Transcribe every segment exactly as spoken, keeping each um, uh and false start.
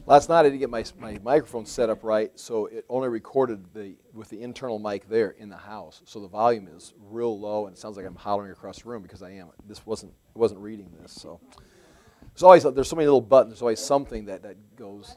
Last night I didn't get my, my microphone set up right, so it only recorded the with the internal mic there in the house. So the volume is real low, and it sounds like I'm hollering across the room because I am. This wasn't it wasn't reading this. So there's always there's so many little buttons. There's always something that, that goes.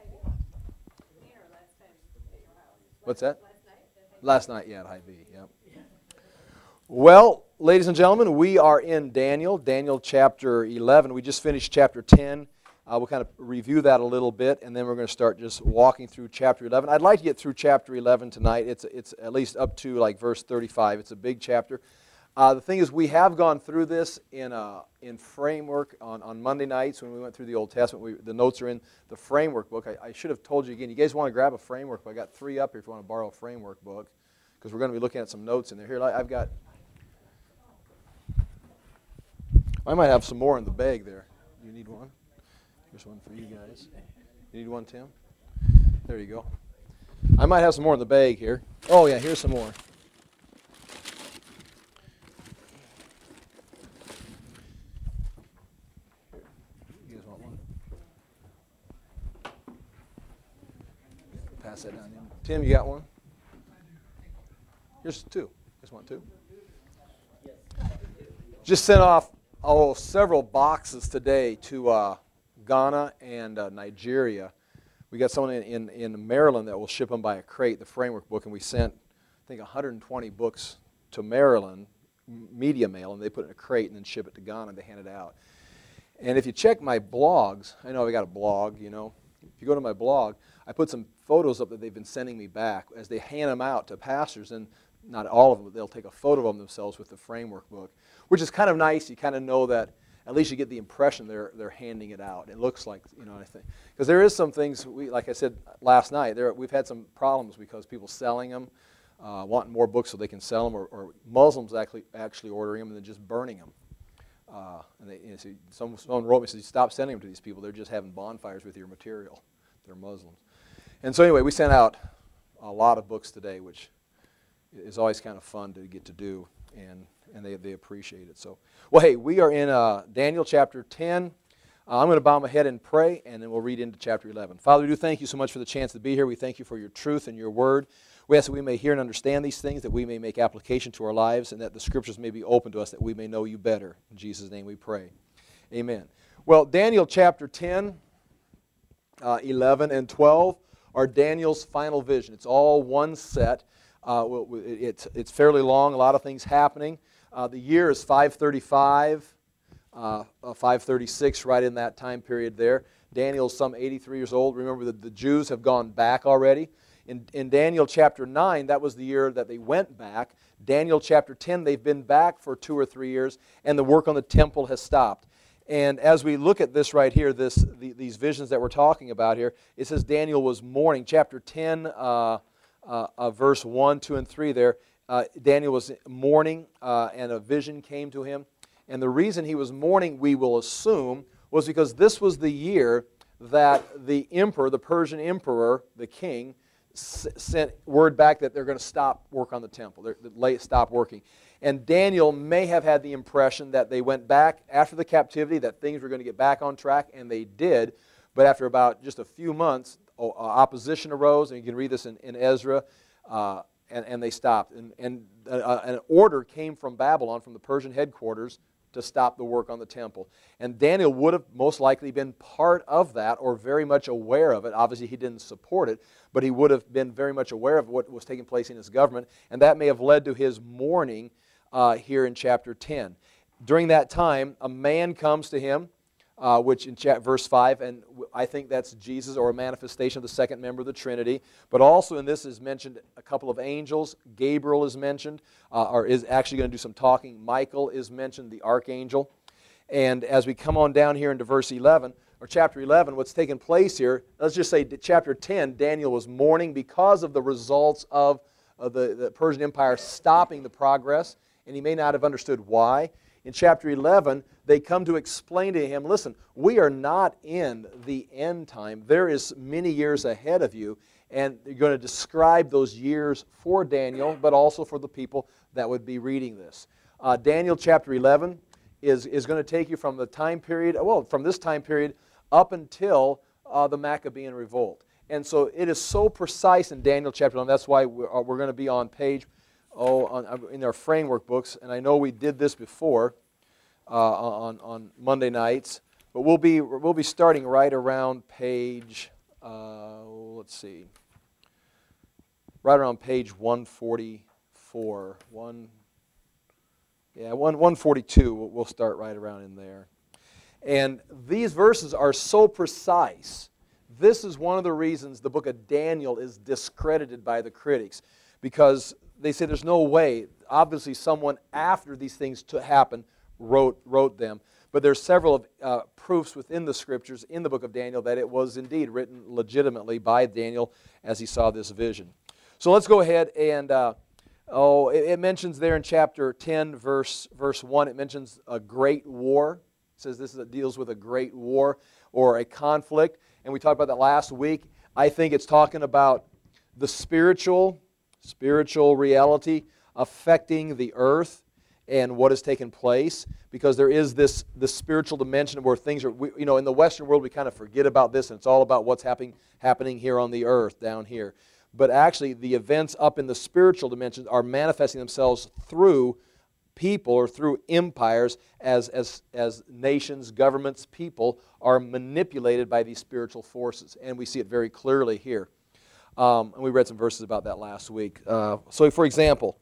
What's that? Last night, yeah, at Hy-Vee. Yep. Well, ladies and gentlemen, we are in Daniel, Daniel chapter eleven. We just finished chapter ten. Uh, we'll kind of review that a little bit, and then we're going to start just walking through chapter eleven. I'd like to get through chapter eleven tonight. It's it's at least up to like verse thirty-five. It's a big chapter. Uh, the thing is, we have gone through this in a, in framework on, on Monday nights when we went through the Old Testament. We, the notes are in the framework book. I, I should have told you again. You guys want to grab a framework book? I got three up here if you want to borrow a framework book, because we're going to be looking at some notes in there. Here, I've got. I might have some more in the bag there. You need one? Here's one for you guys. You need one, Tim? There you go. I might have some more in the bag here. Oh, yeah, here's some more. You guys want one? Pass that down. Tim, you got one? Here's two. You guys want two? Just sent off oh, several boxes today to uh, Ghana and uh, Nigeria. We got someone in, in, in Maryland that will ship them by a crate, the framework book, and we sent, I think, one hundred twenty books to Maryland, media mail, and they put it in a crate and then ship it to Ghana and they hand it out. And if you check my blogs, I know I got a blog, you know. If you go to my blog, I put some photos up that they've been sending me back as they hand them out to pastors, and not all of them, but they'll take a photo of them themselves with the framework book, which is kind of nice. You kind of know that at least you get the impression they're they're handing it out. It looks like, you know, I think, because there is some things, we like I said last night, there we've had some problems because people selling them, uh, wanting more books so they can sell them, or, or Muslims actually actually ordering them and then just burning them. Uh, and they, you know, so some, someone wrote me, said, stop sending them to these people. They're just having bonfires with your material. They're Muslims. And so anyway, we sent out a lot of books today, which is always kind of fun to get to do, and and they, they appreciate it. So, well, hey, we are in uh, Daniel chapter ten. Uh, I'm going to bow my head and pray, and then we'll read into chapter eleven. Father, we do thank you so much for the chance to be here. We thank you for your truth and your word. We ask that we may hear and understand these things, that we may make application to our lives, and that the Scriptures may be open to us, that we may know you better. In Jesus' name we pray. Amen. Well, Daniel chapter ten, uh, eleven, and twelve are Daniel's final vision. It's all one set. Uh, it's, it's fairly long, a lot of things happening. Uh, the year is five thirty-five, uh, uh, five thirty-six, right in that time period there. Daniel's some eighty-three years old. Remember that the Jews have gone back already. In, in Daniel chapter nine, that was the year that they went back. Daniel chapter ten, they've been back for two or three years, and the work on the temple has stopped. And as we look at this right here, this the, these visions that we're talking about here, it says Daniel was mourning. Chapter ten, uh, Uh, uh, verse one, two, and three there, uh, Daniel was mourning, uh, and a vision came to him. And the reason he was mourning, we will assume, was because this was the year that the emperor, the Persian emperor, the king, s sent word back that they're going to stop work on the temple. They're, they're stop working. And Daniel may have had the impression that they went back after the captivity, that things were going to get back on track, and they did. But after about just a few months, opposition arose, and you can read this in, in Ezra, uh, and, and they stopped. And, and uh, an order came from Babylon, from the Persian headquarters, to stop the work on the temple. And Daniel would have most likely been part of that, or very much aware of it. Obviously, he didn't support it, but he would have been very much aware of what was taking place in his government, and that may have led to his mourning uh, here in chapter ten. During that time, a man comes to him, Uh, which in chat, verse five, and I think that's Jesus, or a manifestation of the second member of the Trinity. But also in this is mentioned a couple of angels. Gabriel is mentioned, uh, or is actually going to do some talking. Michael is mentioned, the archangel. And as we come on down here into verse eleven, or chapter eleven, what's taking place here, let's just say chapter ten, Daniel was mourning because of the results of, of the, the Persian Empire stopping the progress, and he may not have understood why. In chapter eleven, they come to explain to him, listen, we are not in the end time. There is many years ahead of you, and you're going to describe those years for Daniel, but also for the people that would be reading this. Uh, Daniel chapter eleven is, is going to take you from the time period, well, from this time period up until uh, the Maccabean revolt. And so it is so precise in Daniel chapter one. That's why we're, uh, we're going to be on page, oh, on, in our framework books. And I know we did this before uh, on, on Monday nights. But we'll be, we'll be starting right around page, uh, let's see, right around page one forty-four. One, yeah, one, one forty-two, we'll start right around in there. And these verses are so precise. This is one of the reasons the book of Daniel is discredited by the critics, because they say there's no way. Obviously, someone after these things to happen wrote, wrote them. But there's several uh, proofs within the Scriptures in the book of Daniel that it was indeed written legitimately by Daniel as he saw this vision. So let's go ahead and, uh, oh, it, it mentions there in chapter ten, verse, verse one, it mentions a great war. It says this is, it deals with a great war or a conflict. And we talked about that last week. I think it's talking about the spiritual, spiritual reality affecting the earth and what has taken place, because there is this, this spiritual dimension where things are, we, you know, in the Western world we kind of forget about this, and it's all about what's happening, happening here on the earth, down here. But actually the events up in the spiritual dimensions are manifesting themselves through people or through empires as, as, as nations, governments, people are manipulated by these spiritual forces. And we see it very clearly here. Um, and we read some verses about that last week. Uh, so for example,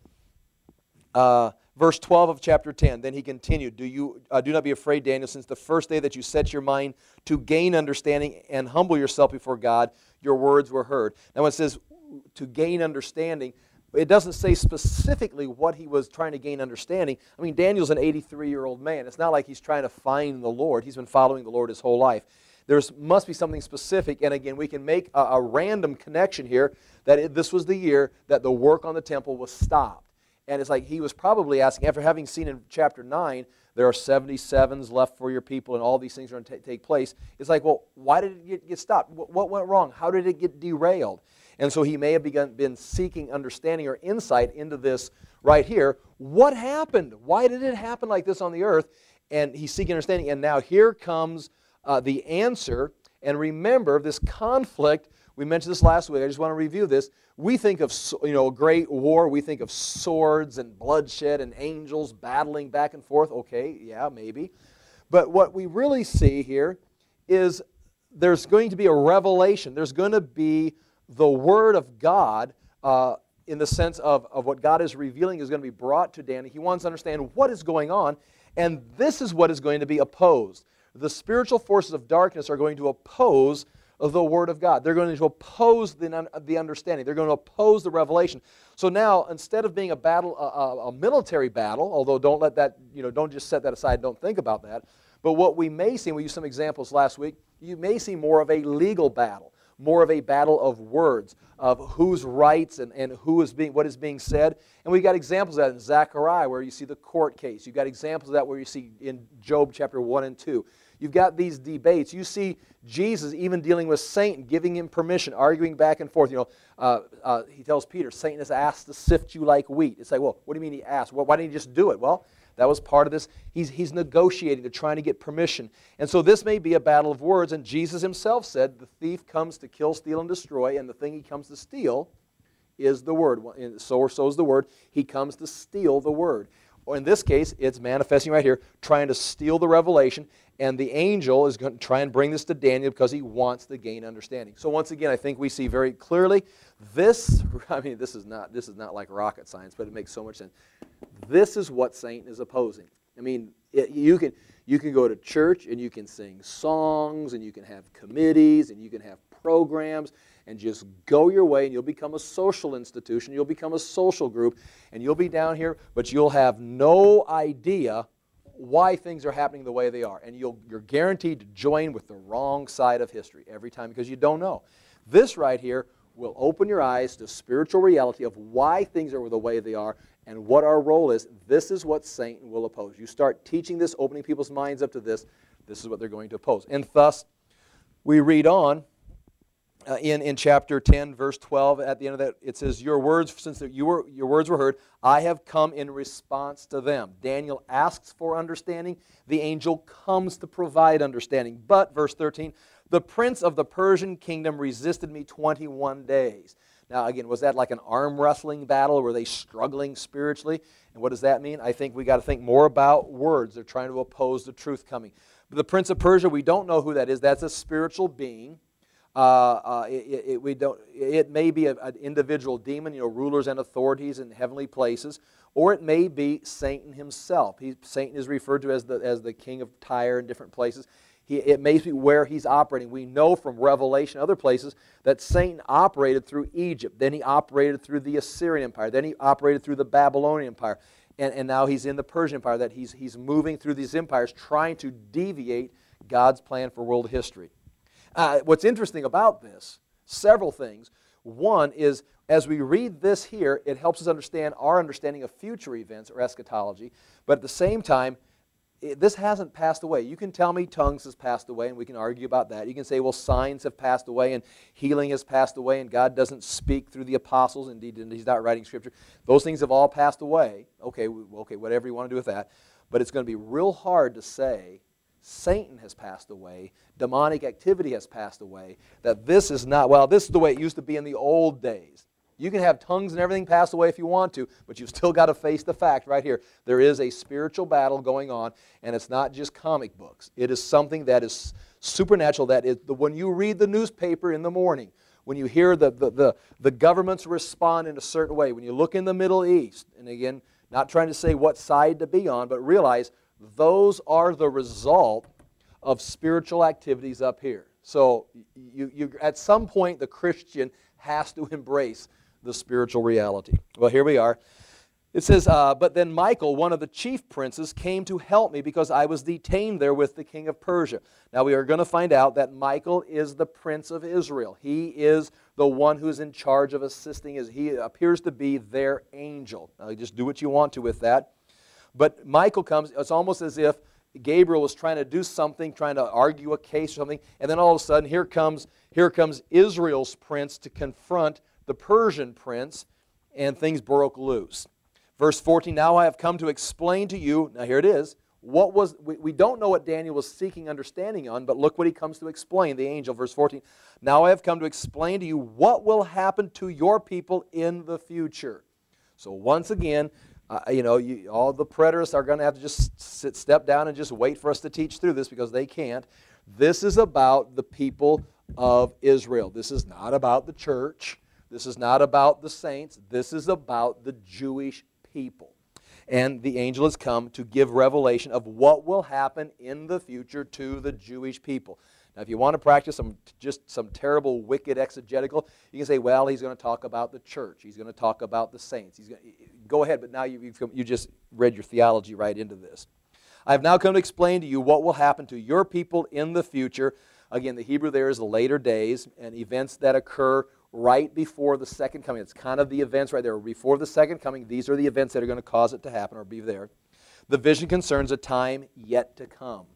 uh, verse twelve of chapter ten, then he continued, Do you uh, do not be afraid, Daniel, since the first day that you set your mind to gain understanding and humble yourself before God, your words were heard. Now when it says to gain understanding, it doesn't say specifically what he was trying to gain understanding. I mean, Daniel's an eighty-three-year-old man. It's not like he's trying to find the Lord. He's been following the Lord his whole life. There must be something specific, and again, we can make a, a random connection here that it, this was the year that the work on the temple was stopped. And it's like he was probably asking, after having seen in chapter nine, there are seventy-sevens left for your people and all these things are going to take place. It's like, well, why did it get, get stopped? What, what went wrong? How did it get derailed? And so he may have begun, been seeking understanding or insight into this right here. What happened? Why did it happen like this on the earth? And he's seeking understanding. And now here comes uh, the answer. And remember, this conflict, we mentioned this last week. I just want to review this. We think of, you know, a great war. We think of swords and bloodshed and angels battling back and forth. Okay, yeah, maybe. But what we really see here is there's going to be a revelation. There's going to be the Word of God uh, in the sense of, of what God is revealing is going to be brought to Daniel. He wants to understand what is going on, and this is what is going to be opposed. The spiritual forces of darkness are going to oppose the Word of God. They're going to oppose the, the understanding. They're going to oppose the revelation. So now, instead of being a battle, a, a military battle, although don't let that, you know, don't just set that aside, don't think about that, but what we may see, and we used some examples last week, you may see more of a legal battle. More of a battle of words, of whose rights and, and who is being, what is being said. And we've got examples of that in Zechariah where you see the court case. You've got examples of that where you see in Job chapter one and two. You've got these debates. You see Jesus even dealing with Satan, giving him permission, arguing back and forth. You know, uh, uh, he tells Peter, Satan has asked to sift you like wheat. It's like, well, what do you mean he asked? Well, why didn't he just do it? Well, that was part of this. He's, he's negotiating. They're trying to get permission. And so this may be a battle of words. And Jesus himself said, the thief comes to kill, steal, and destroy, and the thing he comes to steal is the word. So or so is the word. He comes to steal the word. Or in this case, it's manifesting right here, trying to steal the revelation. And the angel is going to try and bring this to Daniel because he wants to gain understanding. So once again, I think we see very clearly this, I mean, this is not, this is not like rocket science, but it makes so much sense. This is what Satan is opposing. I mean, it, you can, you can go to church and you can sing songs and you can have committees and you can have programs and just go your way and you'll become a social institution, you'll become a social group, and you'll be down here, but you'll have no idea why things are happening the way they are. And you'll, you're guaranteed to join with the wrong side of history every time because you don't know. This right here will open your eyes to spiritual reality of why things are the way they are and what our role is. This is what Satan will oppose. You start teaching this, opening people's minds up to this, this is what they're going to oppose. And thus, we read on, uh, in, in chapter ten, verse twelve, at the end of that, it says, your words, since you were, your words were heard, I have come in response to them. Daniel asks for understanding. The angel comes to provide understanding. But, verse thirteen, the prince of the Persian kingdom resisted me twenty-one days. Now, again, was that like an arm wrestling battle? Were they struggling spiritually? And what does that mean? I think we got to think more about words. They're trying to oppose the truth coming. But the prince of Persia, we don't know who that is. That's a spiritual being. Uh, uh, it, it, we don't, it may be a, an individual demon, you know, rulers and authorities in heavenly places, or it may be Satan himself. He, Satan is referred to as the, as the king of Tyre in different places. He, it may be where he's operating. We know from Revelation, other places, that Satan operated through Egypt. Then he operated through the Assyrian Empire. Then he operated through the Babylonian Empire. And, and now he's in the Persian Empire, that he's, he's moving through these empires trying to deviate God's plan for world history. Uh, what's interesting about this, several things. One is, as we read this here, it helps us understand our understanding of future events or eschatology. But at the same time, it, this hasn't passed away. You can tell me tongues has passed away, and we can argue about that. You can say, well, signs have passed away, and healing has passed away, and God doesn't speak through the apostles. Indeed, He's not writing Scripture. Those things have all passed away. Okay, okay, whatever you want to do with that. But it's going to be real hard to say Satan has passed away, demonic activity has passed away, that this is not, well, this is the way it used to be in the old days. You can have tongues and everything pass away if you want to, but you've still got to face the fact right here. There is a spiritual battle going on, and it's not just comic books. It is something that is supernatural, that is, when you read the newspaper in the morning, when you hear the, the, the, the governments respond in a certain way, when you look in the Middle East, and again, not trying to say what side to be on, but realize those are the result of spiritual activities up here. So you, you, at some point, the Christian has to embrace the spiritual reality. Well, here we are. It says, uh, but then Michael, one of the chief princes, came to help me because I was detained there with the king of Persia. Now we are going to find out that Michael is the prince of Israel. He is the one who's in charge of assisting. He appears to be their angel. Now just do what you want to with that. But Michael comes, it's almost as if Gabriel was trying to do something, trying to argue a case or something, and then all of a sudden here comes, here comes Israel's prince to confront the Persian prince, and things broke loose. Verse fourteen, now I have come to explain to you, now here it is, what was, we, we don't know what Daniel was seeking understanding on, but look what he comes to explain, the angel, verse fourteen. Now I have come to explain to you what will happen to your people in the future. So once again, Uh, you know, you, all the preterists are going to have to just sit, step down and just wait for us to teach through this because they can't. This is about the people of Israel. This is not about the church. This is not about the saints. This is about the Jewish people. And the angel has come to give revelation of what will happen in the future to the Jewish people. Now, if you want to practice some just some terrible, wicked exegetical, you can say, well, he's going to talk about the church. He's going to talk about the saints. He's going to, go ahead, but now you, you've, you just read your theology right into this. I have now come to explain to you what will happen to your people in the future. Again, the Hebrew there is the later days and events that occur right before the second coming. It's kind of the events right there. Before the second coming, these are the events that are going to cause it to happen or be there. The vision concerns a time yet to come.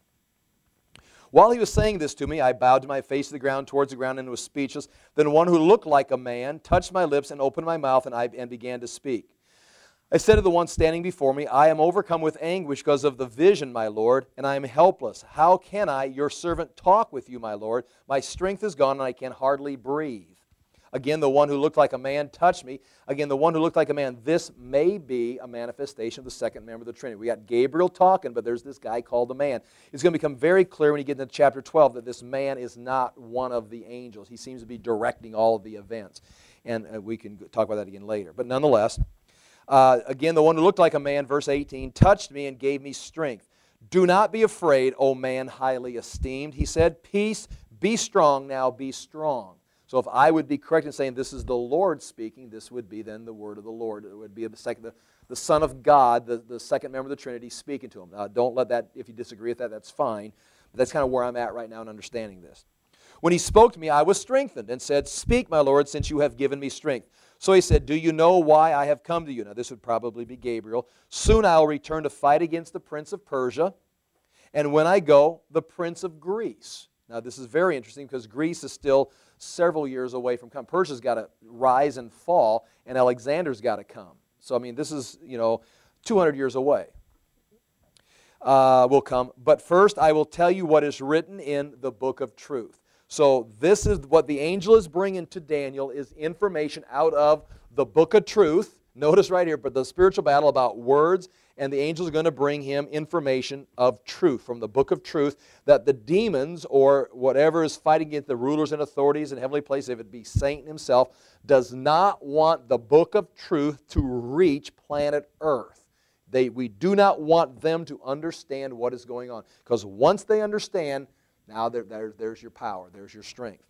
While he was saying this to me, I bowed to my face to the ground, towards the ground, and was speechless. Then one who looked like a man touched my lips and opened my mouth, and I and began to speak. I said to the one standing before me, I am overcome with anguish because of the vision, my Lord, and I am helpless. How can I, your servant, talk with you, my Lord? My strength is gone, and I can hardly breathe. Again, the one who looked like a man touched me. Again, the one who looked like a man. This may be a manifestation of the second member of the Trinity. We got Gabriel talking, but there's this guy called the man. It's going to become very clear when you get into chapter twelve that this man is not one of the angels. He seems to be directing all of the events. And uh, we can talk about that again later. But nonetheless, uh, again, the one who looked like a man, verse eighteen, touched me and gave me strength. Do not be afraid, O man highly esteemed. He said, peace, be strong now, be strong. So if I would be correct in saying this is the Lord speaking, this would be then the word of the Lord. It would be the, second, the, the Son of God, the, the second member of the Trinity, speaking to him. Now, don't let that, if you disagree with that, that's fine. But that's kind of where I'm at right now in understanding this. When he spoke to me, I was strengthened and said, speak, my Lord, since you have given me strength. So he said, do you know why I have come to you? Now, this would probably be Gabriel. Soon I will return to fight against the prince of Persia, and when I go, the prince of Greece. Now, this is very interesting because Greece is still several years away from coming. Persia's got to rise and fall, and Alexander's got to come. So, I mean, this is, you know, two hundred years away. Uh, will come. But first, I will tell you what is written in the book of truth. So this is what the angel is bringing to Daniel, is information out of the book of truth. Notice right here, but the spiritual battle about words, and the angel is going to bring him information of truth from the book of truth, that the demons or whatever is fighting against the rulers and authorities in heavenly places, if it be Satan himself, does not want the book of truth to reach planet Earth. They, we do not want them to understand what is going on, because once they understand, now there, there, there's your power, there's your strength.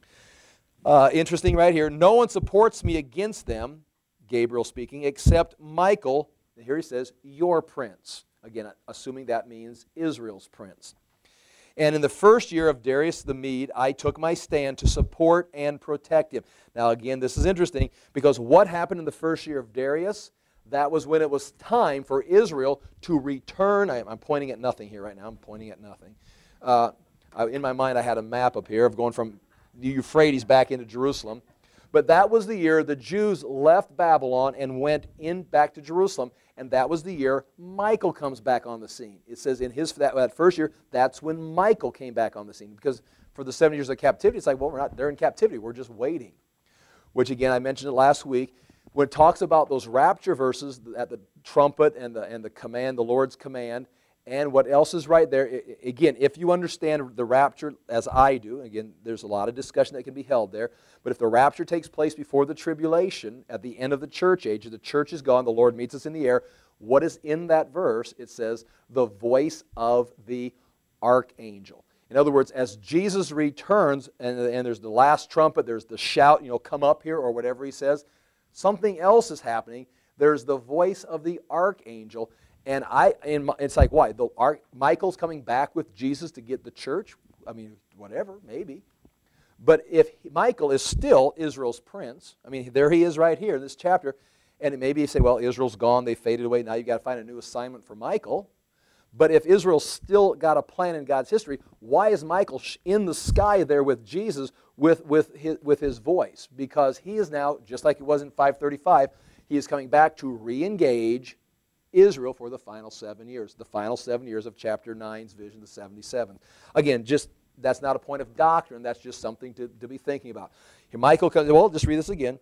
Uh, interesting right here, no one supports me against them, Gabriel speaking, except Michael, here he says, your prince. Again, assuming that means Israel's prince. And in the first year of Darius the Mede, I took my stand to support and protect him. Now again, this is interesting, because what happened in the first year of Darius? That was when it was time for Israel to return. I, I'm pointing at nothing here right now. I'm pointing at nothing. Uh, I, in my mind, I had a map up here of going from the Euphrates back into Jerusalem. But that was the year the Jews left Babylon and went in back to Jerusalem. And that was the year Michael comes back on the scene. It says in his that, that first year, that's when Michael came back on the scene. Because for the seven years of captivity, it's like, well, we're not, they're in captivity. We're just waiting. Which, again, I mentioned it last week. When it talks about those rapture verses at the trumpet and the, and the command, the Lord's command, and what else is right there, it, again, if you understand the rapture as I do, again, there's a lot of discussion that can be held there, but if the rapture takes place before the tribulation, at the end of the church age, the church is gone, the Lord meets us in the air, what is in that verse? It says, the voice of the archangel. In other words, as Jesus returns, and, and there's the last trumpet, there's the shout, you know, come up here, or whatever he says, something else is happening. There's the voice of the archangel. And I, and it's like, why? The arch, Michael's coming back with Jesus to get the church? I mean, whatever, maybe. But if Michael is still Israel's prince, I mean, there he is right here in this chapter, and maybe you say, well, Israel's gone, they faded away, now you've got to find a new assignment for Michael. But if Israel's still got a plan in God's history, why is Michael in the sky there with Jesus with, with, his, with his voice? Because he is now, just like it was in five thirty-five, he is coming back to re-engage Israel for the final seven years. The final seven years of chapter nine's vision, the seventy-seven. Again, just that's not a point of doctrine. That's just something to, to be thinking about. Here Michael comes, well, just read this again.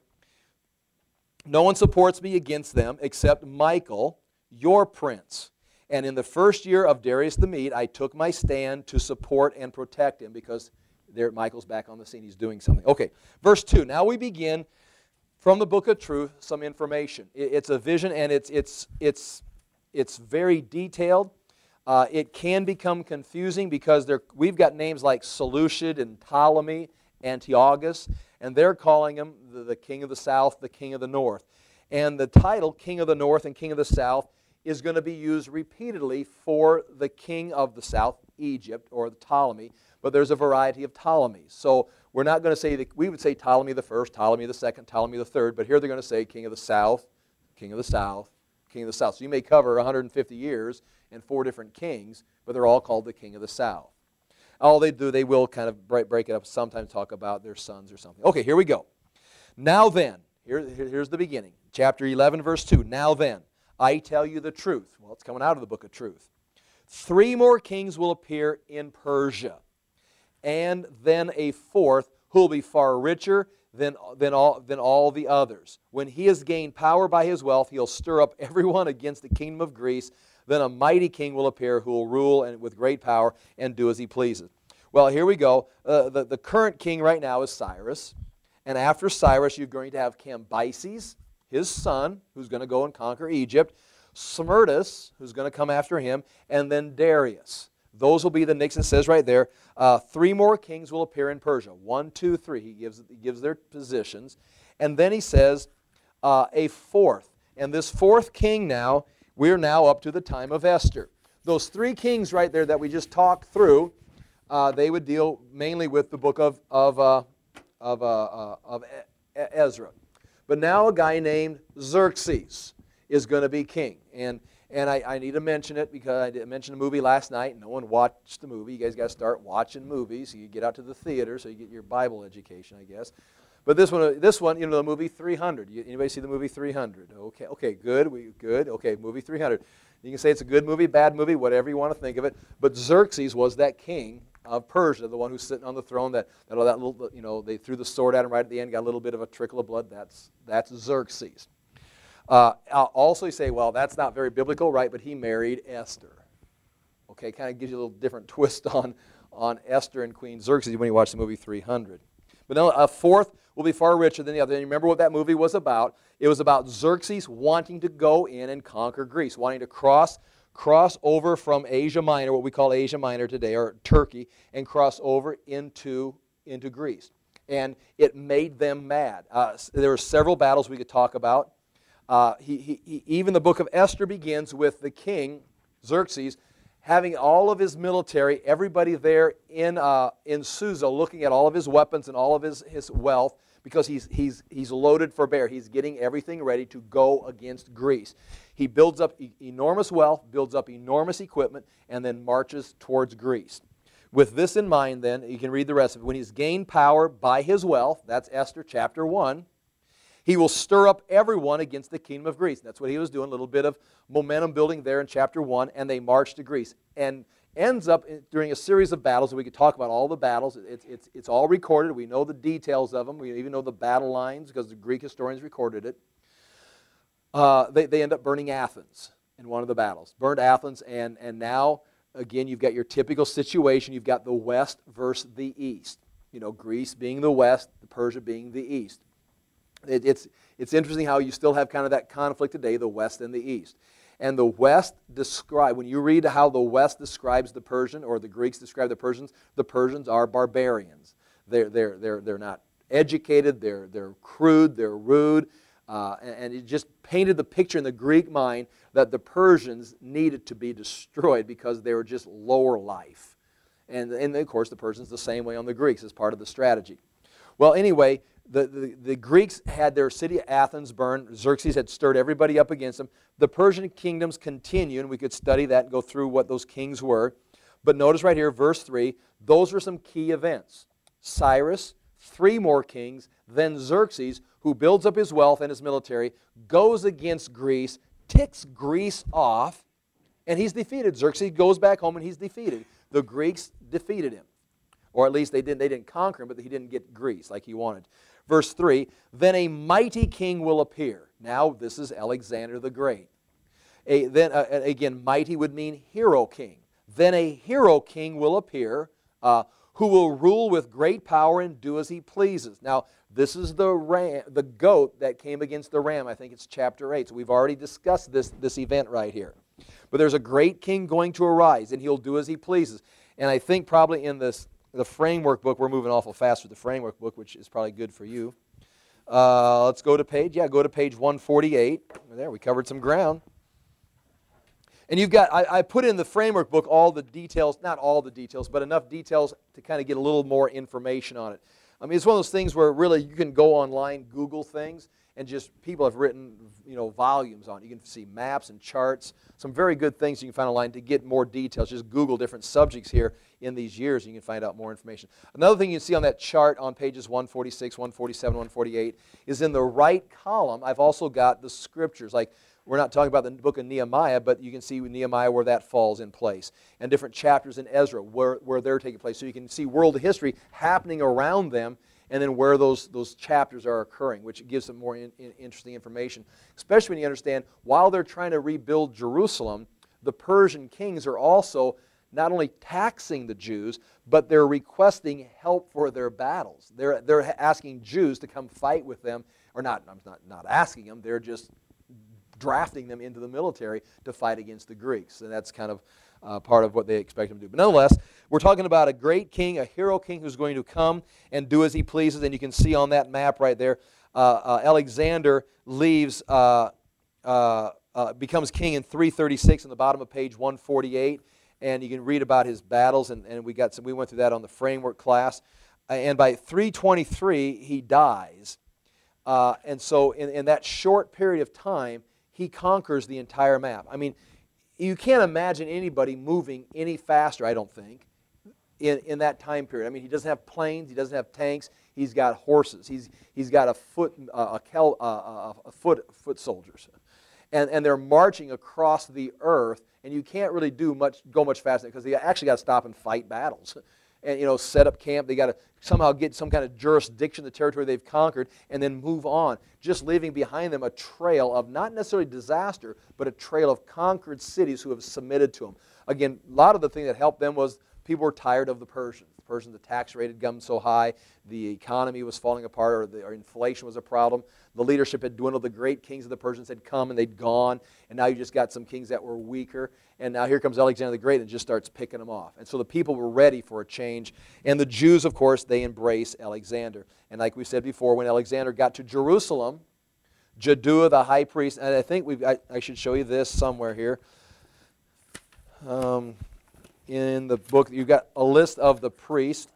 No one supports me against them except Michael, your prince. And in the first year of Darius the Mede, I took my stand to support and protect him, because there Michael's back on the scene. He's doing something. Okay, verse two. Now we begin from the book of truth, some information. It's a vision, and it's, it's, it's, it's very detailed. Uh, it can become confusing because we've got names like Seleucid and Ptolemy, Antiochus, and they're calling him the, the king of the south, the king of the north. And the title, king of the north and king of the south, is going to be used repeatedly for the king of the south, Egypt, or the Ptolemy, but there's a variety of Ptolemies. So we're not going to say, that we would say Ptolemy the first, Ptolemy the second, Ptolemy the third, but here they're going to say king of the south, king of the south, king of the south. So you may cover one hundred fifty years and four different kings, but they're all called the king of the south. All they do, they will kind of break, break it up, sometimes talk about their sons or something. Okay, here we go. Now then, here, here's the beginning. Chapter eleven, verse two. Now then, I tell you the truth. Well, it's coming out of the book of truth. Three more kings will appear in Persia, and then a fourth who will be far richer than, than, all, than all the others. When he has gained power by his wealth, he'll stir up everyone against the kingdom of Greece. Then a mighty king will appear who will rule and with great power and do as he pleases. Well, here we go. Uh, the, the current king right now is Cyrus. And after Cyrus, you're going to have Cambyses, his son, who's going to go and conquer Egypt, Smerdis, who's going to come after him, and then Darius. Those will be the next. It says right there, uh, three more kings will appear in Persia. One, two, three. He gives, he gives their positions. And then he says uh, a fourth. And this fourth king now, we're now up to the time of Esther. Those three kings right there that we just talked through, uh, they would deal mainly with the book of, of, uh, of, uh, uh, of Ezra. But now a guy named Xerxes is going to be king. And, And I, I need to mention it because I did mention the movie last night. No one watched the movie. You guys got to start watching movies. So you get out to the theater so you get your Bible education, I guess. But this one, this one, you know, the movie three hundred. You, anybody see the movie three hundred? Okay, okay, good, we good. Okay, movie three hundred. You can say it's a good movie, bad movie, whatever you want to think of it. But Xerxes was that king of Persia, the one who's sitting on the throne. That that, that little, you know, they threw the sword at him right at the end, got a little bit of a trickle of blood. That's that's Xerxes. Uh, also, you say, well, that's not very biblical, right? But he married Esther. Okay, kind of gives you a little different twist on on Esther and Queen Xerxes when you watch the movie three hundred. But then a fourth will be far richer than the other. And you remember what that movie was about? It was about Xerxes wanting to go in and conquer Greece, wanting to cross cross over from Asia Minor, what we call Asia Minor today, or Turkey, and cross over into, into Greece. And it made them mad. Uh, there were several battles we could talk about. Uh, he, he, he, even the book of Esther begins with the king, Xerxes, having all of his military, everybody there in, uh, in Susa, looking at all of his weapons and all of his, his wealth, because he's, he's, he's loaded for bear. He's getting everything ready to go against Greece. He builds up e- enormous wealth, builds up enormous equipment, and then marches towards Greece. With this in mind, then, you can read the rest of it. When he's gained power by his wealth, that's Esther chapter one, he will stir up everyone against the kingdom of Greece. That's what he was doing, a little bit of momentum building there in chapter one, and they march to Greece. And ends up in, during a series of battles, and we could talk about all the battles. It's, it's, it's all recorded. We know the details of them. We even know the battle lines because the Greek historians recorded it. Uh, they, they end up burning Athens in one of the battles. Burned Athens, and, and now, again, you've got your typical situation. You've got the west versus the east. You know, Greece being the west, Persia being the east. It, it's, it's interesting how you still have kind of that conflict today, the West and the East. And the West describe, when you read how the West describes the Persian, or the Greeks describe the Persians, the Persians are barbarians. They're, they're, they're, they're not educated, they're, they're crude, they're rude, uh, and, and it just painted the picture in the Greek mind that the Persians needed to be destroyed because they were just lower life. And, and of course, the Persians the same way on the Greeks as part of the strategy. Well, anyway, The, the, the Greeks had their city of Athens burned. Xerxes had stirred everybody up against them. The Persian kingdoms continue, and we could study that and go through what those kings were. But notice right here, verse three, those are some key events. Cyrus, three more kings, then Xerxes, who builds up his wealth and his military, goes against Greece, ticks Greece off, and he's defeated. Xerxes goes back home and he's defeated. The Greeks defeated him. Or at least they didn't, they didn't conquer him, but he didn't get Greece like he wanted. Verse three, then a mighty king will appear. Now, this is Alexander the Great. A, then, uh, again, mighty would mean hero king. Then a hero king will appear uh, who will rule with great power and do as he pleases. Now, this is the ram, the goat that came against the ram. I think it's chapter eight. So we've already discussed this, this event right here. But there's a great king going to arise, and he'll do as he pleases. And I think probably in this the framework book, we're moving awful fast with the framework book, which is probably good for you. Uh, let's go to page, yeah, go to page one forty-eight. There, we covered some ground. And you've got, I, I put in the framework book all the details, not all the details, but enough details to kind of get a little more information on it. I mean, it's one of those things where really you can go online, Google things, and just people have written, you know, volumes on it. You can see maps and charts, some very good things you can find online to get more details. Just Google different subjects here in these years, and you can find out more information. Another thing you can see on that chart on pages one forty-six, one forty-seven, one forty-eight is in the right column, I've also got the scriptures. Like, we're not talking about the book of Nehemiah, but you can see with Nehemiah where that falls in place. And different chapters in Ezra where, where they're taking place. So you can see world history happening around them, and then where those, those chapters are occurring, which gives some more in, in interesting information. Especially when you understand, while they're trying to rebuild Jerusalem, the Persian kings are also not only taxing the Jews, but they're requesting help for their battles. They're, they're asking Jews to come fight with them, or not, I'm not, not asking them, they're just drafting them into the military to fight against the Greeks. And that's kind of uh, part of what they expect them to do. But nonetheless, we're talking about a great king, a hero king who's going to come and do as he pleases. And you can see on that map right there, uh, uh, Alexander leaves, uh, uh, uh, becomes king in three thirty-six on the bottom of page one forty-eight. And you can read about his battles, and, and we got some, we went through that on the framework class. Uh, and by three twenty-three, he dies. Uh, and so in, in that short period of time, he conquers the entire map. I mean, you can't imagine anybody moving any faster, I don't think, in, in that time period. I mean, he doesn't have planes, he doesn't have tanks, he's got horses, he's, he's got a foot, uh, a, kel, uh, a, a foot, foot soldiers. And, and they're marching across the earth, and you can't really do much, go much faster because they actually got to stop and fight battles. And, you know, set up camp. They got to somehow get some kind of jurisdiction, the territory they've conquered, and then move on, just leaving behind them a trail of not necessarily disaster, but a trail of conquered cities who have submitted to them. Again, a lot of the thing that helped them was people were tired of the Persians. The Persians, the tax rate had gone so high, the economy was falling apart, or, the, or inflation was a problem. The leadership had dwindled. The great kings of the Persians had come and they'd gone, and now you just got some kings that were weaker. And now here comes Alexander the Great and just starts picking them off. And so the people were ready for a change. And the Jews, of course, they embrace Alexander. And like we said before, when Alexander got to Jerusalem, Jaddua, the high priest, and I think we've, I, I should show you this somewhere here. Um, in the book, you've got a list of the priests.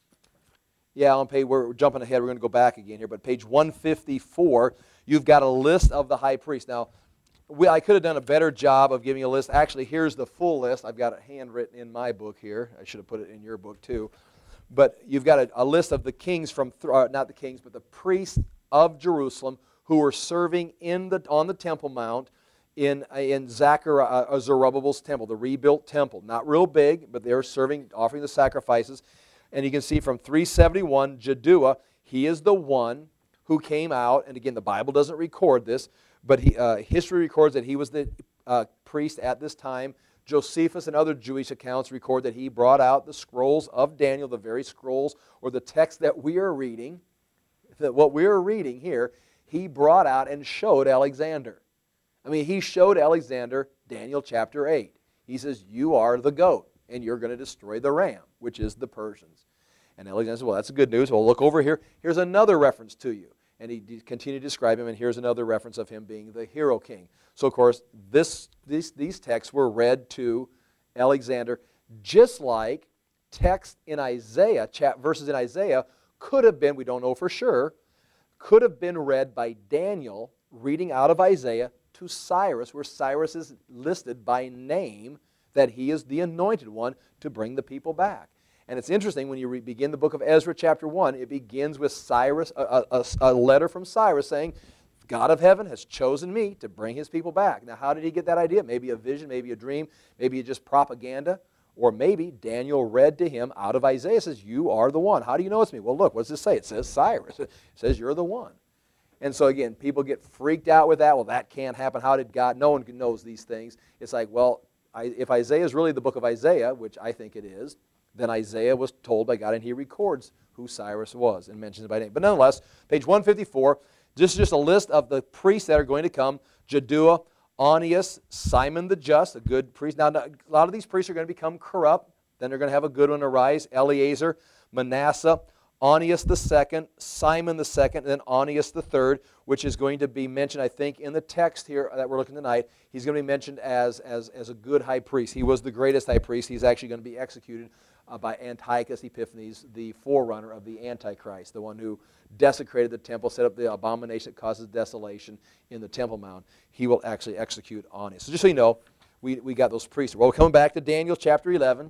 Yeah, on page, we're jumping ahead. We're going to go back again here. But page one fifty-four, you've got a list of the high priests. Now, We, I could have done a better job of giving a list. Actually, here's the full list. I've got it handwritten in my book here. I should have put it in your book too. But you've got a, a list of the kings from, uh, not the kings, but the priests of Jerusalem who were serving in the, on the Temple Mount in, in Zechariah, uh, Zerubbabel's temple, the rebuilt temple. Not real big, but they were serving, offering the sacrifices. And you can see from three seventy-one, Jaddua, he is the one who came out, and again, the Bible doesn't record this, but he, uh, history records that he was the uh, priest at this time. Josephus and other Jewish accounts record that he brought out the scrolls of Daniel, the very scrolls or the text that we are reading, that what we are reading here, he brought out and showed Alexander. I mean, he showed Alexander Daniel chapter eight. He says, you are the goat, and you're going to destroy the ram, which is the Persians. And Alexander said, well, that's good news. Well, look over here. Here's another reference to you. And he continued to describe him, and here's another reference of him being the hero king. So, of course, this, these, these texts were read to Alexander, just like texts in Isaiah, verses in Isaiah, could have been, we don't know for sure, could have been read by Daniel, reading out of Isaiah to Cyrus, where Cyrus is listed by name, that he is the anointed one to bring the people back. And it's interesting, when you re begin the book of Ezra chapter one, it begins with Cyrus, a, a, a letter from Cyrus saying, God of heaven has chosen me to bring his people back. Now, how did he get that idea? Maybe a vision, maybe a dream, maybe just propaganda, or maybe Daniel read to him out of Isaiah, says, you are the one. How do you know it's me? Well, look, what does this say? It says Cyrus. It says you're the one. And so again, people get freaked out with that. Well, that can't happen. How did God? No one knows these things. It's like, well, I, if Isaiah is really the book of Isaiah, which I think it is, then Isaiah was told by God, and he records who Cyrus was and mentions it by name. But nonetheless, page one fifty-four, this is just a list of the priests that are going to come. Jaddua, Onias, Simon the Just, a good priest. Now, a lot of these priests are going to become corrupt. Then they're going to have a good one arise. Eleazar, Manasseh, Onias the second, Simon the second, and then Onias the third, which is going to be mentioned, I think, in the text here that we're looking tonight. He's going to be mentioned as, as, as a good high priest. He was the greatest high priest. He's actually going to be executed uh, by Antiochus Epiphanes, the forerunner of the Antichrist, the one who desecrated the temple, set up the abomination that causes desolation in the Temple Mount. He will actually execute Onias. So just so you know, we, we got those priests. Well, we're coming back to Daniel chapter eleven.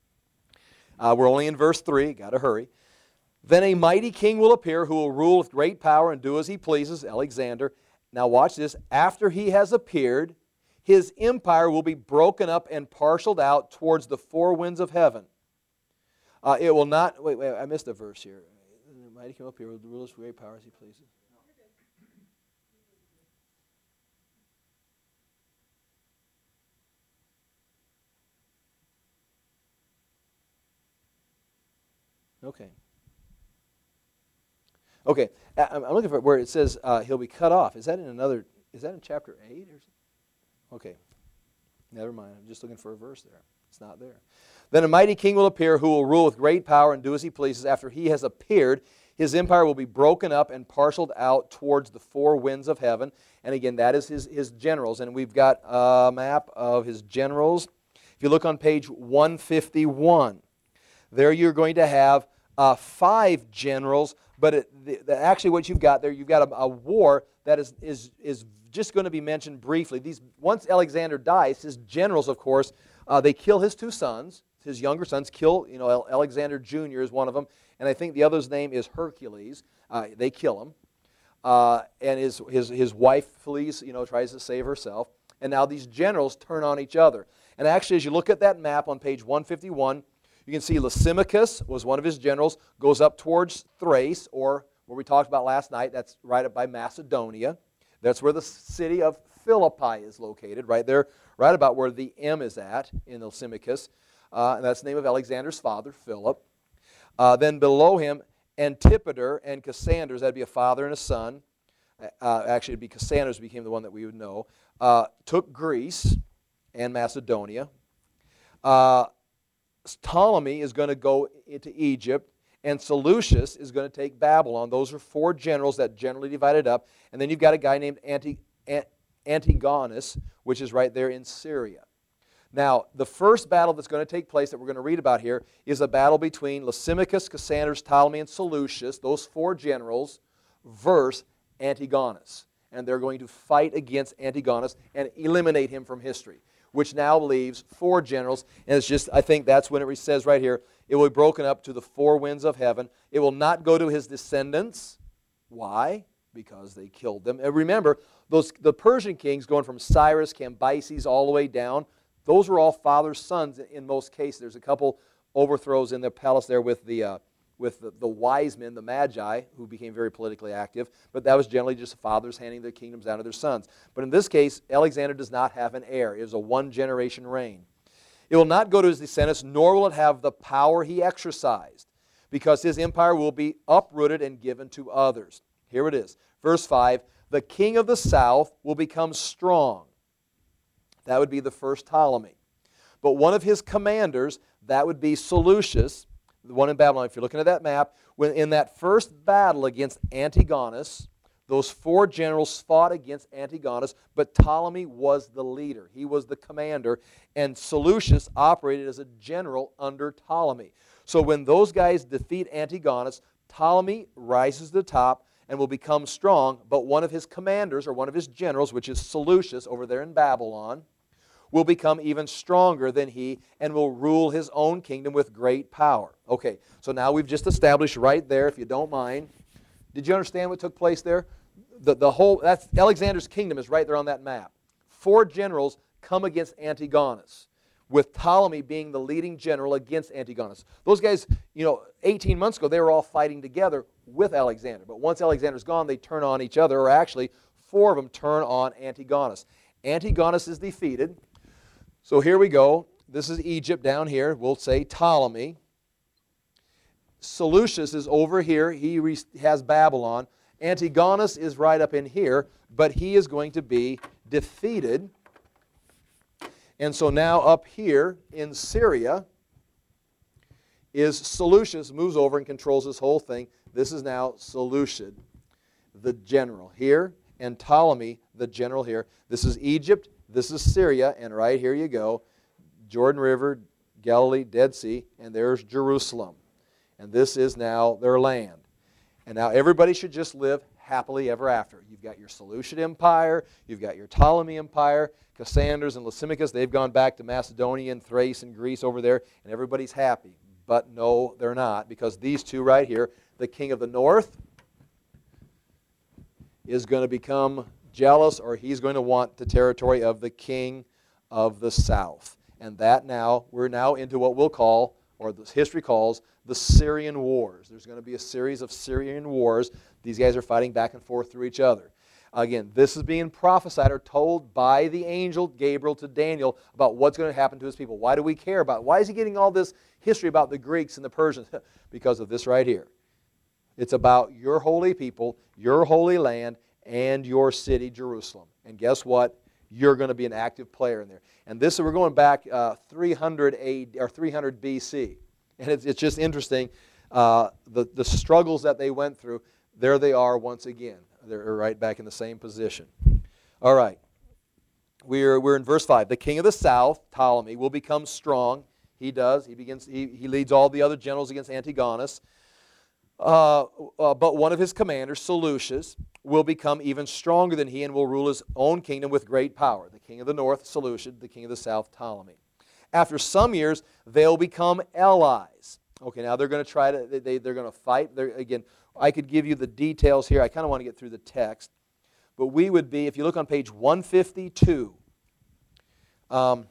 Uh, we're only in verse three. Got to hurry. Then a mighty king will appear who will rule with great power and do as he pleases, Alexander. Now watch this. After he has appeared, his empire will be broken up and parceled out towards the four winds of heaven. Uh, it will not, wait, wait, I missed a verse here. The mighty king will appear who will rule with great power as he pleases. Okay. Okay, I'm looking for where it says uh, he'll be cut off. Is that in another, is that in chapter eight? Or something? Okay, never mind. I'm just looking for a verse there. It's not there. Then a mighty king will appear who will rule with great power and do as he pleases. After he has appeared, his empire will be broken up and parceled out towards the four winds of heaven. And again, that is his, his generals. And we've got a map of his generals. If you look on page one fifty-one, there you're going to have uh, five generals. But it, the, the, actually what you've got there, you've got a, a war that is, is, is just going to be mentioned briefly. These, once Alexander dies, his generals, of course, uh, they kill his two sons. His younger sons kill, you know, Alexander Junior is one of them, and I think the other's name is Hercules. Uh, they kill him. Uh, and his, his, his wife flees, you know, tries to save herself. And now these generals turn on each other. And actually, as you look at that map on page one fifty-one, you can see Lysimachus was one of his generals, goes up towards Thrace, or where we talked about last night, that's right up by Macedonia. That's where the city of Philippi is located, right there, right about where the M is at in Lysimachus. Uh, and that's the name of Alexander's father, Philip. Uh, then below him, Antipater and Cassandra, that'd be a father and a son. Uh, actually, it'd be Cassandra became the one that we would know. Uh, took Greece and Macedonia. Uh, Ptolemy is going to go into Egypt, and Seleucus is going to take Babylon. Those are four generals that generally divided up. And then you've got a guy named Anti, Antigonus, which is right there in Syria. Now, the first battle that's going to take place that we're going to read about here is a battle between Lysimachus, Cassandra, Ptolemy, and Seleucus, those four generals, versus Antigonus. And they're going to fight against Antigonus and eliminate him from history, which now leaves four generals. And it's just, I think that's when it says right here, it will be broken up to the four winds of heaven. It will not go to his descendants. Why? Because they killed them. And remember, those the Persian kings going from Cyrus, Cambyses, all the way down, those were all father's sons in most cases. There's a couple overthrows in the palace there with the uh, with the, the wise men, the magi, who became very politically active. But that was generally just fathers handing their kingdoms down to their sons. But in this case, Alexander does not have an heir. It is a one-generation reign. It will not go to his descendants, nor will it have the power he exercised, because his empire will be uprooted and given to others. Here it is. Verse five, the king of the south will become strong. That would be the first Ptolemy. But one of his commanders, that would be Seleucus, the one in Babylon. If you're looking at that map, when in that first battle against Antigonus, those four generals fought against Antigonus, but Ptolemy was the leader. He was the commander, and Seleucus operated as a general under Ptolemy. So when those guys defeat Antigonus, Ptolemy rises to the top and will become strong, but one of his commanders, or one of his generals, which is Seleucus over there in Babylon, will become even stronger than he and will rule his own kingdom with great power. Okay, so now we've just established right there, if you don't mind. Did you understand what took place there? The, the whole, that's Alexander's kingdom is right there on that map. Four generals come against Antigonus, with Ptolemy being the leading general against Antigonus. Those guys, you know, eighteen months ago, they were all fighting together with Alexander. But once Alexander's gone, they turn on each other, or actually, four of them turn on Antigonus. Antigonus is defeated. So here we go. This is Egypt down here. We'll say Ptolemy. Seleucus is over here. He has Babylon. Antigonus is right up in here, but he is going to be defeated. And so now up here in Syria is Seleucus, moves over and controls this whole thing. This is now Seleucid, the general here, and Ptolemy, the general here. This is Egypt. This is Syria, and right here you go, Jordan River, Galilee, Dead Sea, and there's Jerusalem. And this is now their land. And now everybody should just live happily ever after. You've got your Seleucid Empire, you've got your Ptolemy Empire, Cassandras and Lysimachus, they've gone back to Macedonia and Thrace and Greece over there, and everybody's happy. But no, they're not, because these two right here, the king of the north is going to become jealous, or he's going to want the territory of the king of the south. And that now, we're now into what we'll call, or the history calls, the Syrian Wars. There's going to be a series of Syrian wars. These guys are fighting back and forth through each other. Again, this is being prophesied or told by the angel Gabriel to Daniel about what's going to happen to his people. Why do we care about it? Why is he getting all this history about the Greeks and the Persians? Because of this right here. It's about your holy people, your holy land, and your city, Jerusalem. And guess what? You're going to be an active player in there. And this, we're going back uh, three hundred A D or three hundred B C. And it's, it's just interesting, uh, the, the struggles that they went through, there they are once again. They're right back in the same position. All right. We're, we're in verse five. The king of the south, Ptolemy, will become strong. He does. He, begins, he, he leads all the other generals against Antigonus. Uh, uh, but one of his commanders, Seleucus, will become even stronger than he and will rule his own kingdom with great power. The king of the north, Seleucid, the king of the south, Ptolemy. After some years, they'll become allies. Okay, now they're going to try to, they, they're going to fight. They're, again, I could give you the details here. I kind of want to get through the text. But we would be, if you look on page one fifty-two, um,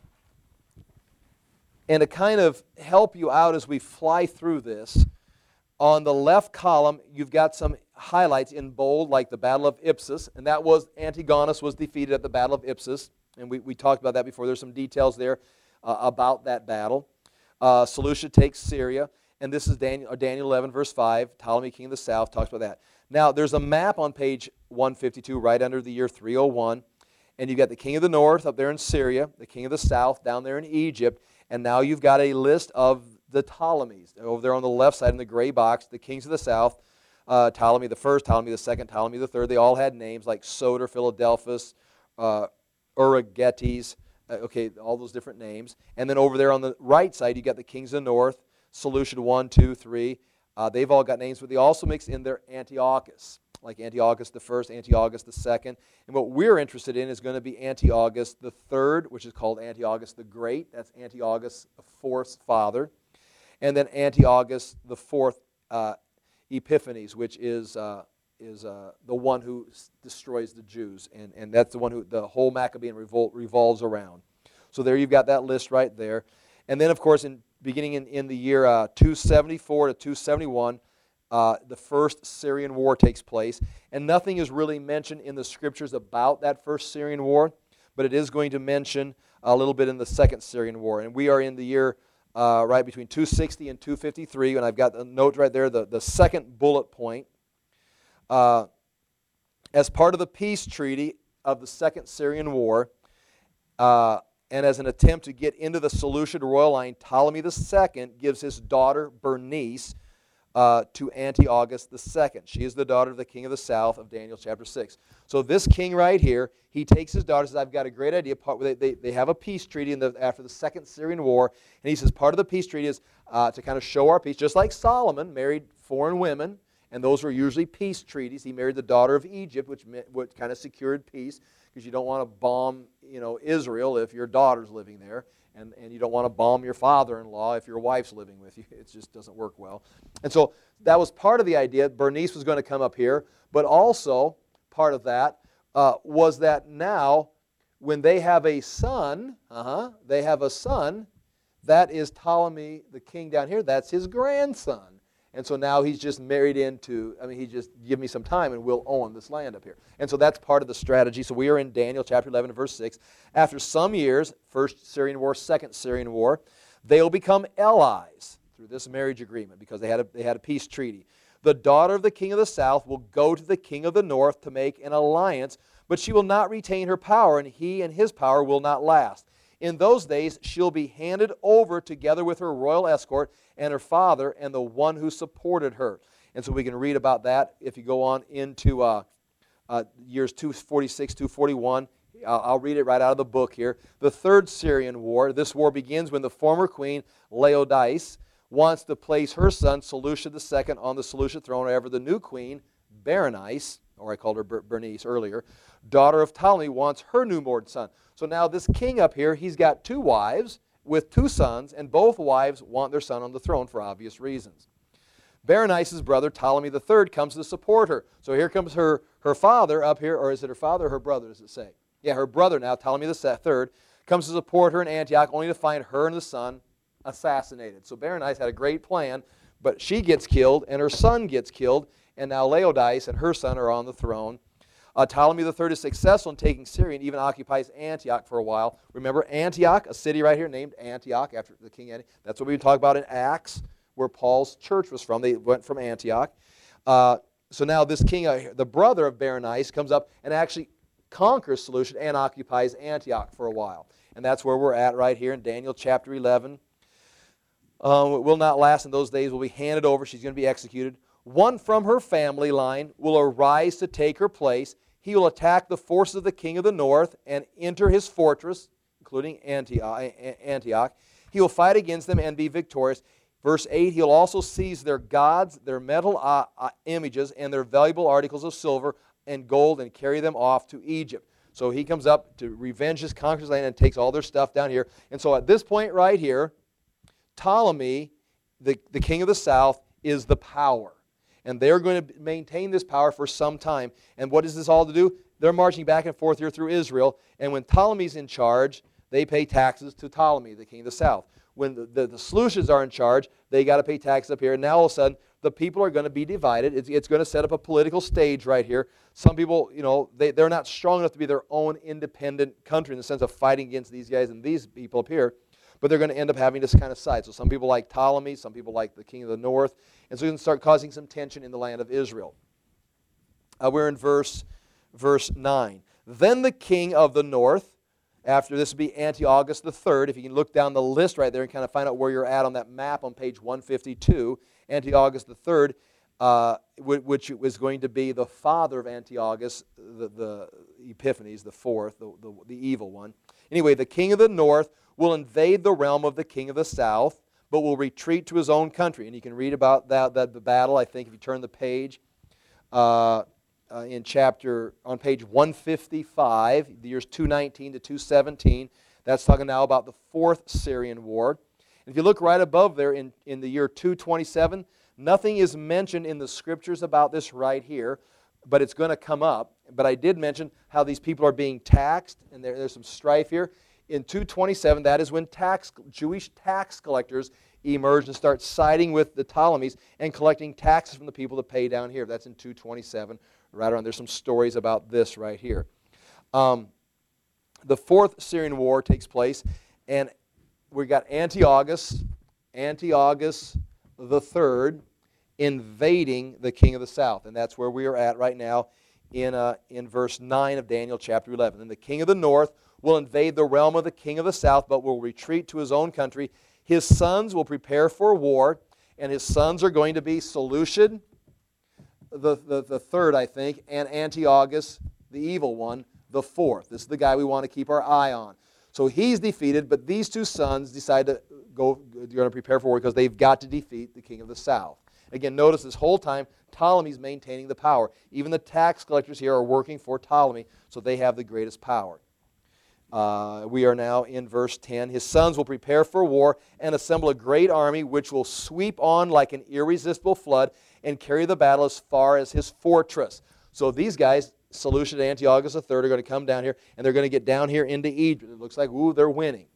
and to kind of help you out as we fly through this, on the left column, you've got some highlights in bold, like the Battle of Ipsus, and that was, Antigonus was defeated at the Battle of Ipsus, and we, we talked about that before. There's some details there uh, about that battle. Uh, Seleucia takes Syria, and this is Daniel, Daniel eleven, verse five, Ptolemy, king of the south, talks about that. Now, there's a map on page one fifty-two, right under the year three oh one, and you've got the king of the north up there in Syria, the king of the south down there in Egypt, and now you've got a list of the Ptolemies. Over there on the left side in the gray box, the kings of the south, uh, Ptolemy the first, Ptolemy the second, Ptolemy the third. They all had names like Soter, Philadelphus, uh, Euergetes, uh, okay, all those different names. And then over there on the right side, you got the kings of the north, Seleucid one, two, three. Uh, they've all got names, but they also mix in their Antiochus, like Antiochus the first, Antiochus the second. And what we're interested in is going to be Antiochus the third, which is called Antiochus the Great. That's Antiochus the fourth's father. And then Antiochus the fourth, uh, Epiphanes, which is uh, is uh, the one who s- destroys the Jews, and and that's the one who the whole Maccabean revolt revolves around. So there you've got that list right there, and then of course in beginning in in the year uh, two seventy-four to two seventy-one, uh, the first Syrian war takes place, and nothing is really mentioned in the scriptures about that first Syrian war, but it is going to mention a little bit in the second Syrian war, and we are in the year. Uh, right between two sixty and two fifty-three, and I've got the note right there, the, the second bullet point. Uh, as part of the peace treaty of the Second Syrian War, uh, and as an attempt to get into the Seleucid royal line, Ptolemy the second gives his daughter Bernice uh, to Antiochus the second. She is the daughter of the king of the south of Daniel chapter six. So this king right here, he takes his daughter, says, I've got a great idea. They, they, they have a peace treaty in the, after the Second Syrian War, and he says part of the peace treaty is uh, to kind of show our peace, just like Solomon married foreign women, and those were usually peace treaties. He married the daughter of Egypt, which, meant, which kind of secured peace, because you don't want to bomb you know, Israel if your daughter's living there, and, and you don't want to bomb your father-in-law if your wife's living with you. It just doesn't work well. And so that was part of the idea. Bernice was going to come up here, but also part of that uh, was that now when they have a son, uh-huh, they have a son, that is Ptolemy, the king down here, that's his grandson. And so now he's just married into, I mean, he just, give me some time and we'll own this land up here. And so that's part of the strategy. So we are in Daniel chapter eleven, verse six. After some years, first Syrian war, second Syrian war, they'll become allies through this marriage agreement because they had a, they had a peace treaty. The daughter of the king of the south will go to the king of the north to make an alliance, but she will not retain her power, and he and his power will not last. In those days, she'll be handed over together with her royal escort and her father and the one who supported her. And so we can read about that if you go on into uh, uh, years two forty-six, two forty-one. I'll, I'll read it right out of the book here. The Third Syrian War. This war begins when the former queen, Laodice, wants to place her son, Seleucia the second, on the Seleucid throne. However, the new queen, Berenice, or I called her Bernice earlier, daughter of Ptolemy, wants her newborn son. So now this king up here, he's got two wives with two sons, and both wives want their son on the throne for obvious reasons. Berenice's brother, Ptolemy the third, comes to support her. So here comes her, her father up here, or is it her father or her brother, does it say? Yeah, her brother now, Ptolemy the third, comes to support her in Antioch, only to find her and the son assassinated. So Berenice had a great plan, but she gets killed, and her son gets killed, and now Laodice and her son are on the throne. Uh, Ptolemy the third is successful in taking Syria and even occupies Antioch for a while. Remember Antioch, a city right here named Antioch after the king Antioch. That's what we talk about in Acts, where Paul's church was from. They went from Antioch. Uh, so now this king, uh, the brother of Berenice, comes up and actually conquers Seleucia and occupies Antioch for a while. And that's where we're at right here in Daniel chapter eleven. Um, it will not last in those days, will be handed over. She's going to be executed. One from her family line will arise to take her place. He will attack the forces of the king of the north and enter his fortress, including Antioch. He will fight against them and be victorious. Verse eight, he'll also seize their gods, their metal uh, uh, images, and their valuable articles of silver and gold and carry them off to Egypt. So he comes up to revenge his conqueror's land and takes all their stuff down here. And so at this point right here, Ptolemy, the, the king of the south, is the power. And they're going to maintain this power for some time. And what is this all to do? They're marching back and forth here through Israel. And when Ptolemy's in charge, they pay taxes to Ptolemy, the king of the south. When the, the, the Seleucids are in charge, they got to pay taxes up here. And now all of a sudden, the people are going to be divided. It's, it's going to set up a political stage right here. Some people, you know, they, they're not strong enough to be their own independent country in the sense of fighting against these guys and these people up here. But they're going to end up having this kind of side. So some people like Ptolemy, some people like the king of the north. And so it's going to start causing some tension in the land of Israel. Uh, we're in verse, verse nine. Then the king of the north, after this would be Antiochus the third. If you can look down the list right there and kind of find out where you're at on that map on page one fifty-two, Antiochus the third, uh, which was going to be the father of Antiochus, the, the Epiphanes, the fourth, the, the, the evil one. Anyway, the king of the north will invade the realm of the king of the south, but will retreat to his own country. And you can read about that, that the battle, I think, if you turn the page. Uh, Uh, in chapter, on page one fifty-five, the years two nineteen to two seventeen. That's talking now about the fourth Syrian war. And if you look right above there in, in the year two twenty-seven, nothing is mentioned in the scriptures about this right here, but it's going to come up. But I did mention how these people are being taxed, and there, there's some strife here. In two twenty-seven, that is when tax, Jewish tax collectors emerge and start siding with the Ptolemies and collecting taxes from the people to pay down here. That's in two twenty-seven. Right around, there's some stories about this right here. Um, the fourth Syrian war takes place, and we got Antiochus, Antiochus the third, invading the king of the south, and that's where we are at right now in uh, in verse nine of Daniel chapter eleven. And the king of the north will invade the realm of the king of the south, but will retreat to his own country. His sons will prepare for war, and his sons are going to be Seleucid, The, the, the third, I think, and Antiochus, the evil one, the fourth. This is the guy we want to keep our eye on. So he's defeated, but these two sons decide to go, you're going to prepare for war because they've got to defeat the king of the south. Again, notice this whole time, Ptolemy's maintaining the power. Even the tax collectors here are working for Ptolemy, so they have the greatest power. Uh, we are now in verse ten. His sons will prepare for war and assemble a great army which will sweep on like an irresistible flood and carry the battle as far as his fortress. So these guys, Seleucid and Antiochus the third, are going to come down here, and they're going to get down here into Egypt. It looks like, ooh, they're winning.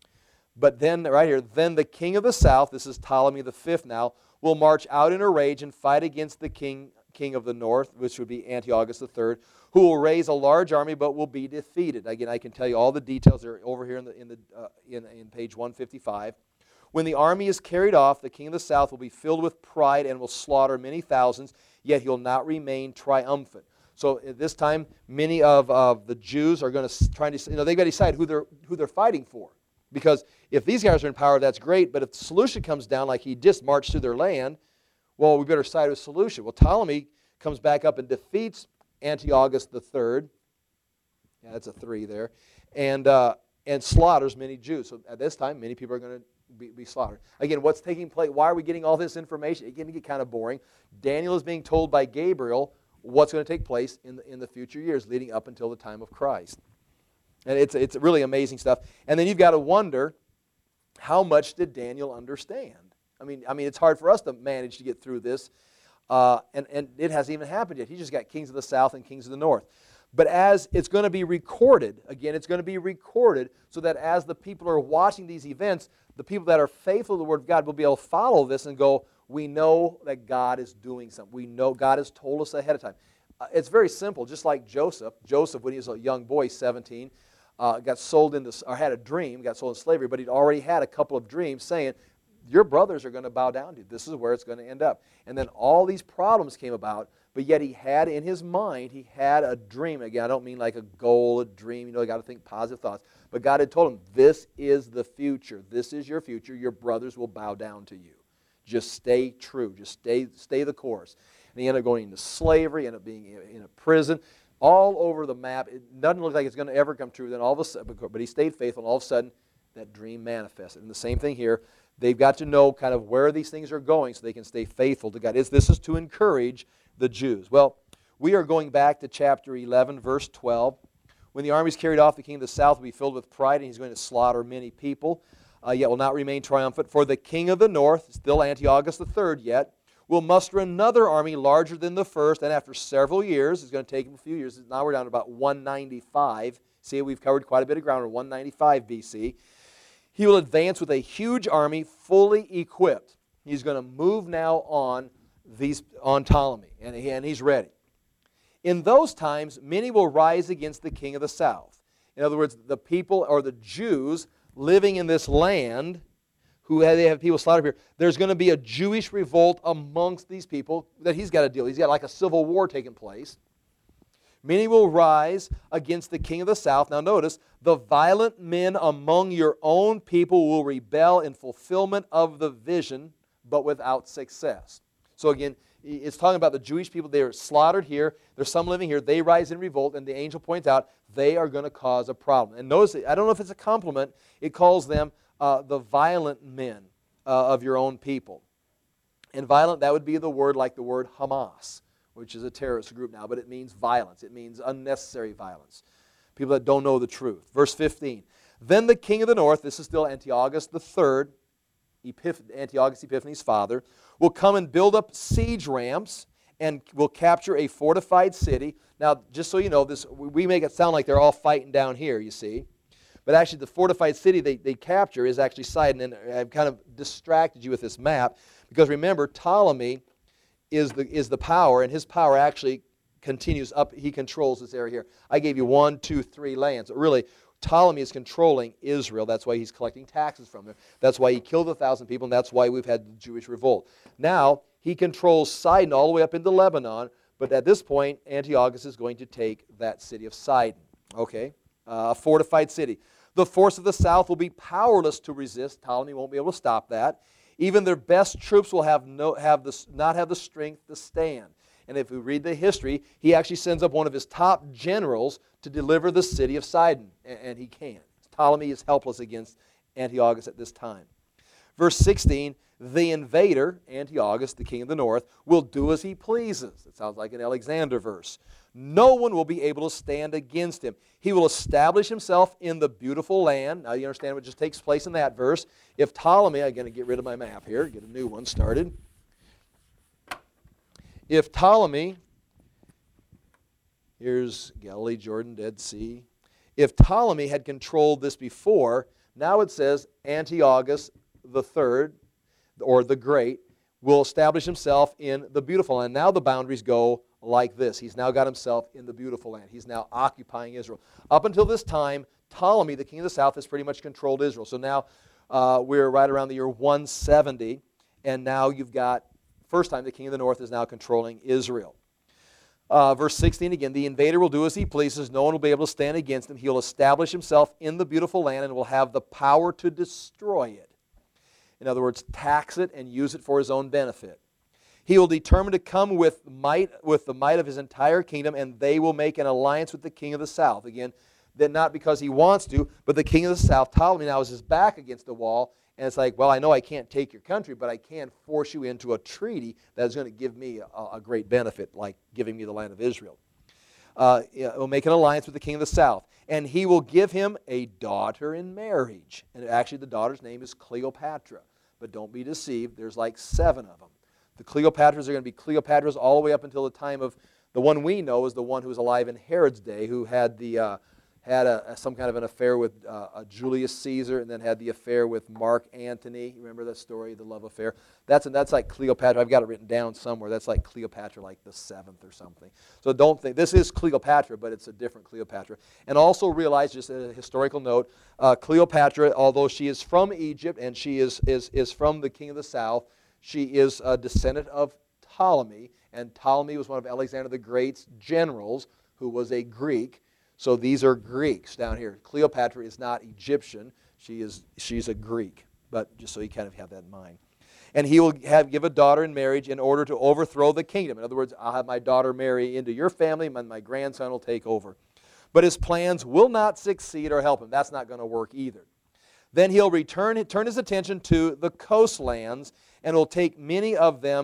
But then, right here, then the king of the south, this is Ptolemy the fifth now, will march out in a rage and fight against the king, king of the north, which would be Antiochus the third, who will raise a large army but will be defeated. Again, I can tell you all the details. They're over here in, the, in, the, uh, in, in page one fifty-five. When the army is carried off, the king of the south will be filled with pride and will slaughter many thousands, yet he will not remain triumphant. So at this time, many of, of the Jews are going to try to, you know, they've got to decide who they're, who they're fighting for. Because if these guys are in power, that's great, but if Seleucid comes down like he just marched through their land, well, we better side with Seleucid. Well, Ptolemy comes back up and defeats Antiochus the third. Yeah, that's a three there. And, uh, and slaughters many Jews. So at this time, many people are going to Be, be slaughtered. Again, what's taking place? Why are we getting all this information? It's going to get kind of boring. Daniel is being told by Gabriel what's going to take place in the, in the future years leading up until the time of Christ. And it's, it's really amazing stuff. And then you've got to wonder, how much did Daniel understand? I mean, I mean, it's hard for us to manage to get through this. Uh, and, and it hasn't even happened yet. He just got kings of the south and kings of the north. But as it's going to be recorded, again, it's going to be recorded so that as the people are watching these events, the people that are faithful to the Word of God will be able to follow this and go, we know that God is doing something. We know God has told us ahead of time. Uh, it's very simple, just like Joseph. Joseph, when he was a young boy, seventeen, uh, got sold into, or had a dream, got sold into slavery, but he'd already had a couple of dreams saying, your brothers are going to bow down to you. This is where it's going to end up. And then all these problems came about, but yet he had in his mind, he had a dream. Again, I don't mean like a goal, a dream. You know, you got to think positive thoughts. But God had told him, this is the future. This is your future. Your brothers will bow down to you. Just stay true. Just stay, stay the course. And he ended up going into slavery, ended up being in a prison, all over the map. It doesn't look like it's going to ever come true. Then all of a sudden, but he stayed faithful, and all of a sudden, that dream manifested. And the same thing here. They've got to know kind of where these things are going so they can stay faithful to God. This is to encourage the Jews. Well, We are going back to chapter eleven, verse twelve. When the armies carried off, the king of the south will be filled with pride, and he's going to slaughter many people, uh, yet will not remain triumphant. For the king of the north, still Antiochus the third yet, will muster another army larger than the first, and after several years, it's going to take him a few years, now we're down to about one ninety-five. See, we've covered quite a bit of ground in one ninety-five B C. He will advance with a huge army fully equipped. He's going to move now on, these, on Ptolemy, and, he, and he's ready. In those times, many will rise against the king of the south. In other words, the people, or the Jews living in this land, who have, they have people slaughtered here, there's going to be a Jewish revolt amongst these people that he's got to deal with. He's got like a civil war taking place. Many will rise against the king of the south. Now notice, the violent men among your own people will rebel in fulfillment of the vision, but without success. So again, it's talking about the Jewish people. They are slaughtered here. There's some living here. They rise in revolt, and the angel points out they are going to cause a problem. And notice, I don't know if it's a compliment, it calls them uh, the violent men uh, of your own people. And violent, that would be the word like the word Hamas, which is a terrorist group now, but it means violence. It means unnecessary violence. People that don't know the truth. Verse fifteen, then the king of the north, this is still Antiochus the third, Epiph- Antiochus Epiphanes' father, will come and build up siege ramps and will capture a fortified city. Now, just so you know, this we make it sound like they're all fighting down here, you see. But actually, the fortified city they, they capture is actually Sidon. And I've kind of distracted you with this map because remember, Ptolemy is the, is the power, and his power actually continues up. He controls this area here. I gave you one, two, three lands. But really, Ptolemy is controlling Israel. That's why he's collecting taxes from them. That's why he killed a thousand people, and that's why we've had the Jewish revolt. Now, he controls Sidon all the way up into Lebanon, but at this point, Antiochus is going to take that city of Sidon. Okay? Uh, a fortified city. The force of the south will be powerless to resist. Ptolemy won't be able to stop that. Even their best troops will have no, have the, not have the strength to stand. And if we read the history, he actually sends up one of his top generals to deliver the city of Sidon, and, and he can't. Ptolemy is helpless against Antiochus at this time. Verse sixteen, the invader, Antiochus, the king of the north, will do as he pleases. It sounds like an Alexander verse. No one will be able to stand against him. He will establish himself in the beautiful land. Now you understand what just takes place in that verse. If Ptolemy, I'm going to get rid of my map here, get a new one started. If Ptolemy, here's Galilee, Jordan, Dead Sea. If Ptolemy had controlled this before, now it says Antiochus the third, or the great, will establish himself in the beautiful land. Now the boundaries go like this. He's now got himself in the beautiful land. He's now occupying Israel. Up until this time, Ptolemy, the king of the south, has pretty much controlled Israel. So now uh, we're right around the year one seventy, and now you've got, first time the king of the north is now controlling Israel. Uh, verse sixteen again, the invader will do as he pleases. No one will be able to stand against him. He will establish himself in the beautiful land and will have the power to destroy it. In other words, tax it and use it for his own benefit. He will determine to come with might, with the might of his entire kingdom, and they will make an alliance with the king of the south. Again, then not because he wants to, but the king of the south, Ptolemy, now is his back against the wall, and it's like, well, I know I can't take your country, but I can force you into a treaty that is going to give me a, a great benefit, like giving me the land of Israel. Uh, it will make an alliance with the king of the south, and he will give him a daughter in marriage. And actually, the daughter's name is Cleopatra. But don't be deceived, there's like seven of them. The Cleopatras are going to be Cleopatras all the way up until the time of, the one we know is the one who was alive in Herod's day, who had the uh, had a, a, some kind of an affair with uh, a Julius Caesar, and then had the affair with Mark Antony. You remember that story, the love affair? That's that's like Cleopatra. I've got it written down somewhere. That's like Cleopatra, like the seventh or something. So don't think this is Cleopatra, but it's a different Cleopatra. And also realize, just a historical note, uh, Cleopatra, although she is from Egypt and she is is is from the king of the south, she is a descendant of Ptolemy, and Ptolemy was one of Alexander the Great's generals, who was a Greek. So these are Greeks down here. Cleopatra is not Egyptian. She is, she's a Greek. But just so you kind of have that in mind. And he will have, give a daughter in marriage in order to overthrow the kingdom. In other words, I'll have my daughter marry into your family, and my grandson will take over. But his plans will not succeed or help him. That's not going to work either. Then he'll return, turn his attention to the coastlands, and will take many of them,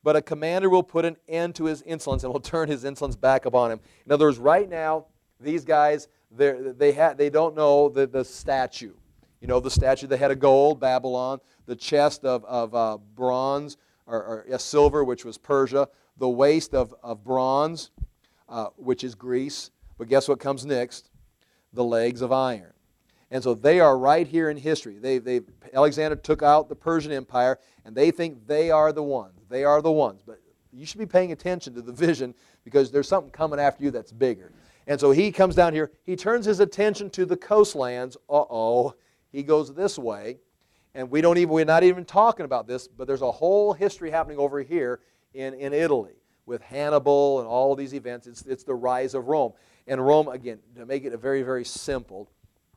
but a commander will put an end to his insolence and will turn his insolence back upon him. In other words, right now, these guys, they ha they don't know the, the statue. You know, the statue, the head of gold, Babylon, the chest of, of uh, bronze, or, or yeah, silver, which was Persia, the waist of, of bronze, uh, which is Greece. But guess what comes next? The legs of iron. And so they are right here in history. They, they, Alexander took out the Persian Empire, and they think they are the ones. They are the ones. But you should be paying attention to the vision, because there's something coming after you that's bigger. And so he comes down here. He turns his attention to the coastlands. Uh-oh. He goes this way. And we don't even, we're not even talking about this, but there's a whole history happening over here in, in Italy with Hannibal and all these events. It's, it's the rise of Rome. And Rome, again, to make it very, very simple,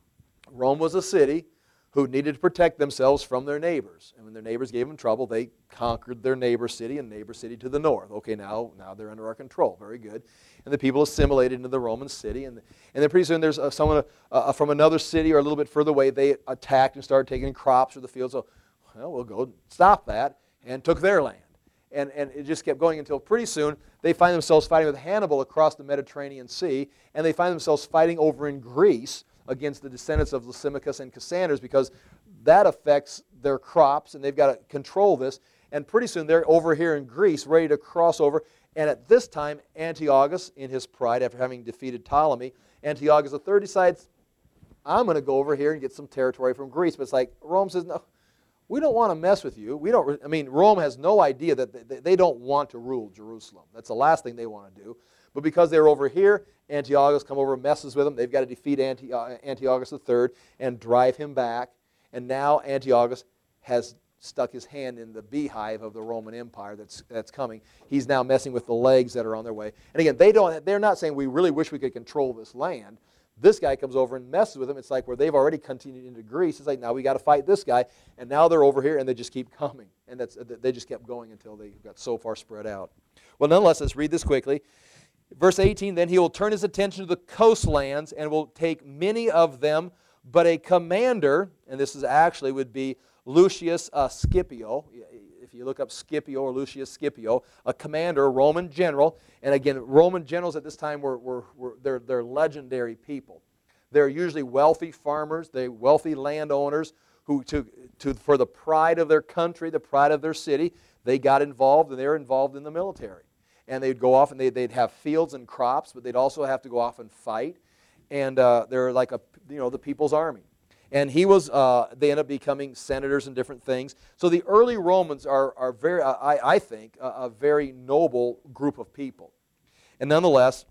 Rome was a city who needed to protect themselves from their neighbors. And when their neighbors gave them trouble, they conquered their neighbor city and neighbor city to the north. Okay, now, now they're under our control. Very good. And the people assimilated into the Roman city. And, and then pretty soon there's uh, someone uh, from another city or a little bit further away. They attacked and started taking crops or the fields. So, well, we'll go stop that, and took their land. And, and it just kept going until pretty soon they find themselves fighting with Hannibal across the Mediterranean Sea. And they find themselves fighting over in Greece against the descendants of Lysimachus and Cassandras, because that affects their crops, and they've got to control this. And pretty soon they're over here in Greece, ready to cross over. And at this time, Antiochus, in his pride, after having defeated Ptolemy, Antiochus the third decides, I'm going to go over here and get some territory from Greece. But it's like, Rome says, no, we don't want to mess with you. We don't. I mean, Rome has no idea that they, they don't want to rule Jerusalem. That's the last thing they want to do. But because they're over here, Antiochus come over and messes with them. They've got to defeat Anti Antiochus the third and drive him back. And now Antiochus has stuck his hand in the beehive of the Roman Empire that's, that's coming. He's now messing with the legs that are on their way. And again, they don't, they're not saying we really wish we could control this land. This guy comes over and messes with them. It's like where they've already continued into Greece. It's like, now we got to fight this guy. And now they're over here, and they just keep coming. And that's, they just kept going until they got so far spread out. Well, nonetheless, let's read this quickly. Verse eighteen, then he will turn his attention to the coastlands and will take many of them, but a commander, and this is actually would be Lucius uh, Scipio. If you look up Scipio or Lucius Scipio, a commander, a Roman general. And again, Roman generals at this time were, were, were they're, they're legendary people. They're usually wealthy farmers, they're wealthy landowners who, to, to, for the pride of their country, the pride of their city, they got involved, and they were involved in the military. And they'd go off and they, they'd have fields and crops, but they'd also have to go off and fight. And uh, they're like a, you know, the people's army. And he was, uh, they end up becoming senators and different things. So the early Romans are, are very, uh, I, I think, a, a very noble group of people. And nonetheless,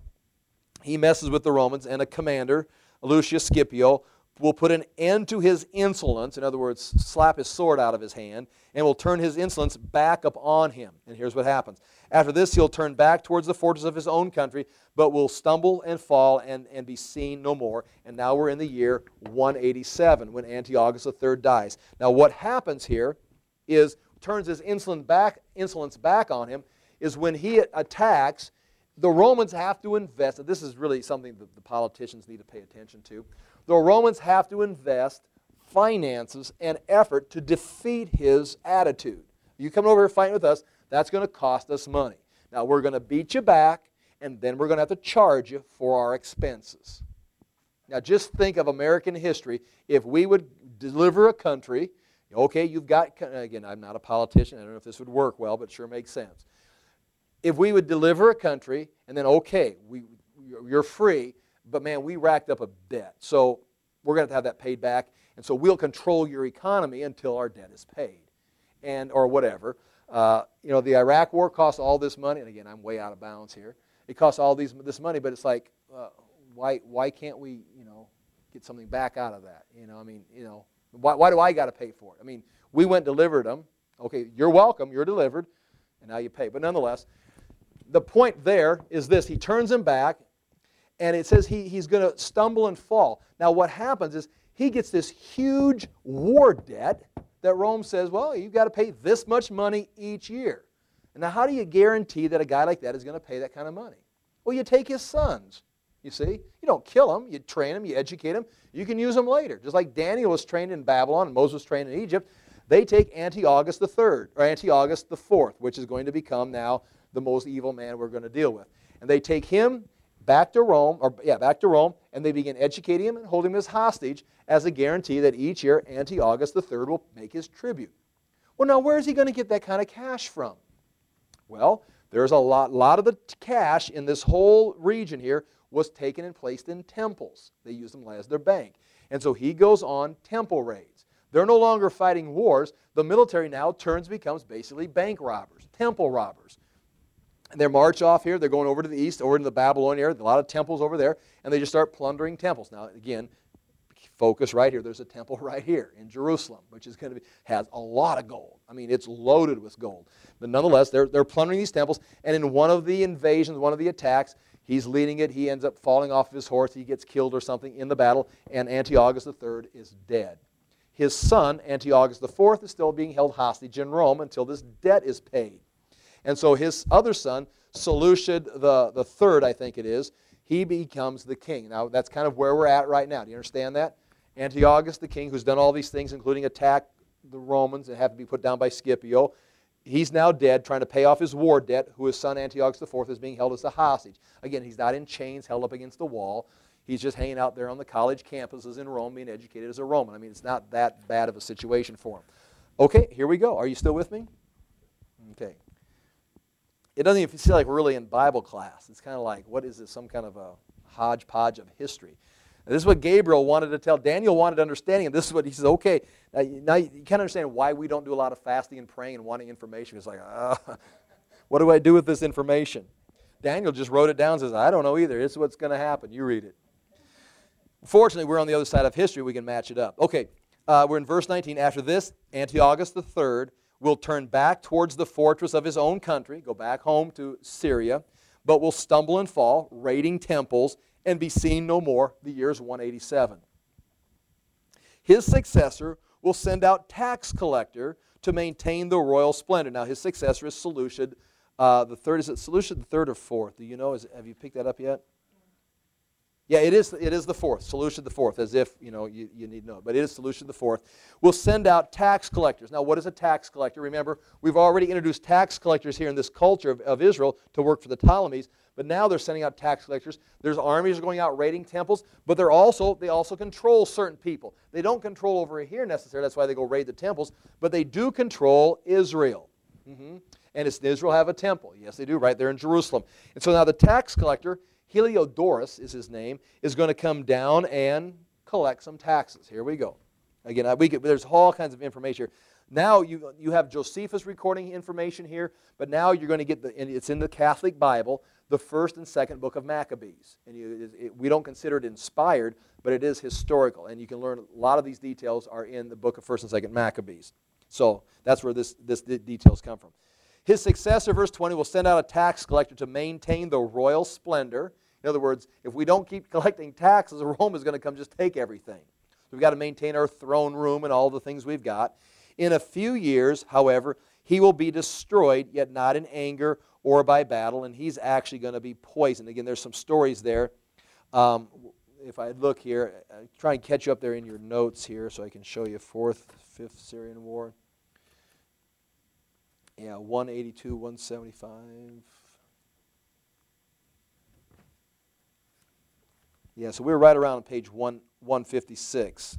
he messes with the Romans, and a commander, Lucius Scipio, will put an end to his insolence, in other words, slap his sword out of his hand, and will turn his insolence back upon him. And here's what happens. After this, he'll turn back towards the fortress of his own country, but will stumble and fall and, and be seen no more. And now we're in the year one eighty-seven, when Antiochus the third dies. Now what happens here is, turns his insolence back, insolence back on him, is when he attacks, the Romans have to invest, and this is really something that the politicians need to pay attention to. The Romans have to invest finances and effort to defeat his attitude. You come over here fighting with us, that's going to cost us money. Now we're going to beat you back, and then we're going to have to charge you for our expenses. Now just think of American history. If we would deliver a country, okay, you've got, again, I'm not a politician, I don't know if this would work well, but it sure makes sense. If we would deliver a country, and then, okay, we, you're free, but man, we racked up a debt, so we're going to have to have that paid back, and so we'll control your economy until our debt is paid, and or whatever. Uh, you know, the Iraq War cost all this money, and again, I'm way out of bounds here. It costs all these this money, but it's like, uh, why why can't we, you know, get something back out of that? You know, I mean, you know, why why do I got to pay for it? I mean, we went and delivered them. Okay, you're welcome, you're delivered, and now you pay. But nonetheless, the point there is this: he turns him back. And it says he, he's going to stumble and fall. Now what happens is he gets this huge war debt that Rome says, well, you've got to pay this much money each year. And now how do you guarantee that a guy like that is going to pay that kind of money? Well, you take his sons, you see. You don't kill them. You train them. You educate them. You can use them later. Just like Daniel was trained in Babylon and Moses was trained in Egypt. They take Antiochus the third, or Antiochus the fourth, which is going to become now the most evil man we're going to deal with. And they take him back to Rome, or yeah, back to Rome, and they begin educating him and holding him as hostage as a guarantee that each year Antiochus the third will make his tribute. Well, now where is he going to get that kind of cash from? Well, there's a lot, lot of the cash in this whole region here was taken and placed in temples. They used them as their bank. And so he goes on temple raids. They're no longer fighting wars. The military now turns becomes basically bank robbers, temple robbers. And they march off here. They're going over to the east, over into the Babylonian area. A lot of temples over there. And they just start plundering temples. Now, again, focus right here. There's a temple right here in Jerusalem, which is going to be, has a lot of gold. I mean, it's loaded with gold. But nonetheless, they're, they're plundering these temples. And in one of the invasions, one of the attacks, he's leading it. He ends up falling off of his horse. He gets killed or something in the battle. And Antiochus the third is dead. His son, Antiochus the fourth, is still being held hostage in Rome until this debt is paid. And so his other son, Seleucid the, the third, I think it is, he becomes the king. Now, that's kind of where we're at right now. Do you understand that? Antiochus the king, who's done all these things, including attack the Romans and have to be put down by Scipio, he's now dead, trying to pay off his war debt, who his son Antiochus the fourth is being held as a hostage. Again, he's not in chains, held up against the wall. He's just hanging out there on the college campuses in Rome, being educated as a Roman. I mean, it's not that bad of a situation for him. Okay, here we go. Are you still with me? Okay. It doesn't even feel like we're really in Bible class. It's kind of like, what is this, some kind of a hodgepodge of history? And this is what Gabriel wanted to tell. Daniel wanted understanding, and this is what he says, okay, now, now you can't understand why we don't do a lot of fasting and praying and wanting information. It's like, uh, what do I do with this information? Daniel just wrote it down and says, I don't know either. It's what's going to happen. You read it. Fortunately, we're on the other side of history. We can match it up. Okay, uh, we're in verse nineteen. After this, Antiochus the third will turn back towards the fortress of his own country, go back home to Syria, but will stumble and fall, raiding temples, and be seen no more. The year is one eighty-seven. His successor will send out tax collector to maintain the royal splendor. Now, his successor is Seleucid uh, the third. Is it Seleucid the third or fourth? Do you know? Is, have you picked that up yet? Yeah, it is, it is the fourth, Seleucid the fourth, as if, you know, you, you need to know. But it is Seleucid the fourth. We'll send out tax collectors. Now, what is a tax collector? Remember, we've already introduced tax collectors here in this culture of, of Israel to work for the Ptolemies, but now they're sending out tax collectors. There's armies going out raiding temples, but they're also, they also control certain people. They don't control over here necessarily, that's why they go raid the temples, but they do control Israel. Mm-hmm. And does Israel have a temple? Yes, they do, right there in Jerusalem. And so now the tax collector, Heliodorus is his name, is going to come down and collect some taxes. Here we go. Again, we could, there's all kinds of information here. Now you, you have Josephus recording information here, but now you're going to get, the, and it's in the Catholic Bible, the first and second book of Maccabees. And you, it, we don't consider it inspired, but it is historical. And you can learn a lot of these details are in the book of first and second Maccabees. So that's where this, this the details come from. His successor, verse twenty, will send out a tax collector to maintain the royal splendor. In other words, if we don't keep collecting taxes, Rome is going to come just take everything. So we've got to maintain our throne room and all the things we've got. In a few years, however, he will be destroyed, yet not in anger or by battle, and he's actually going to be poisoned. Again, there's some stories there. Um, if I look here, uh, try and catch you up there in your notes here so I can show you fourth, fifth Syrian War. Yeah, one eighty-two, one seventy-five. Yeah, so we're right around page one, one fifty-six.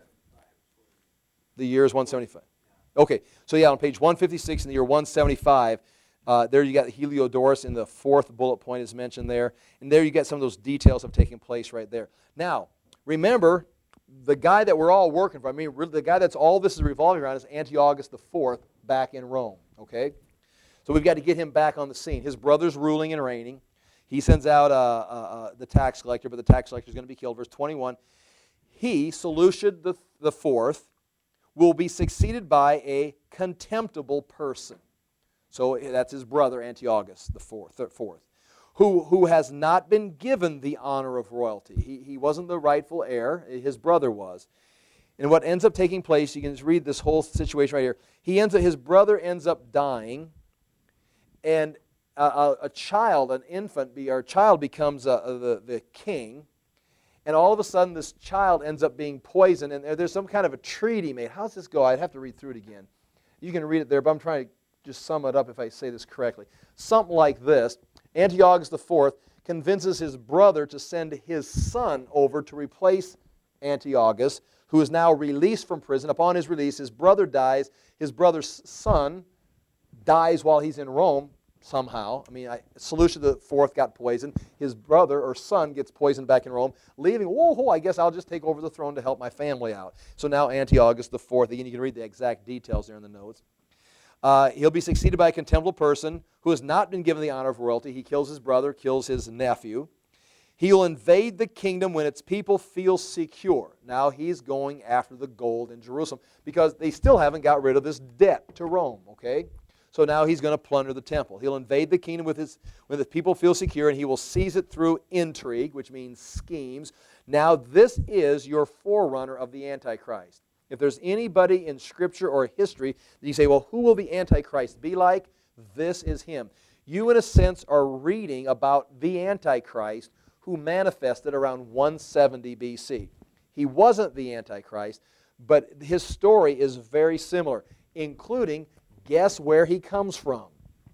The year is one seventy-five. Okay, so yeah, on page one fifty-six in the year one seventy-five, uh, there you got Heliodorus in the fourth bullet point is mentioned there. And there you get some of those details have taken place right there. Now, remember, the guy that we're all working for, I mean, really the guy that's all this is revolving around is Antiochus the fourth back in Rome. Okay? So we've got to get him back on the scene. His brother's ruling and reigning. He sends out uh, uh, uh, the tax collector, but the tax collector is going to be killed. Verse twenty-one, he, Seleucid the, the fourth, will be succeeded by a contemptible person. So that's his brother, Antiochus the fourth, fourth who, who has not been given the honor of royalty. He, he wasn't the rightful heir. His brother was. And what ends up taking place, you can just read this whole situation right here. He ends up, his brother ends up dying, and a, a, a child, an infant, be, or a child becomes a, a, the, the king, And all of a sudden, this child ends up being poisoned, and there's some kind of a treaty made. How's this go? I'd have to read through it again. You can read it there, but I'm trying to just sum it up if I say this correctly. Something like this. Antiochus the fourth convinces his brother to send his son over to replace Antiochus, who is now released from prison. Upon his release, his brother dies. His brother's son dies while he's in Rome somehow. I mean, I, Seleucus the fourth got poisoned. His brother or son gets poisoned back in Rome, leaving, whoa, whoa, I guess I'll just take over the throne to help my family out. So now Antiochus the fourth, again, you can read the exact details there in the notes. Uh, he'll be succeeded by a contemptible person who has not been given the honor of royalty. He kills his brother, kills his nephew. He will invade the kingdom when its people feel secure. Now he's going after the gold in Jerusalem because they still haven't got rid of this debt to Rome, okay? So now he's going to plunder the temple. He'll invade the kingdom with his, when the people feel secure, and he will seize it through intrigue, which means schemes. Now this is your forerunner of the Antichrist. If there's anybody in Scripture or history that you say, well, who will the Antichrist be like? This is him. You, in a sense, are reading about the Antichrist who manifested around one seventy B C. He wasn't the Antichrist, but his story is very similar, including, guess where he comes from?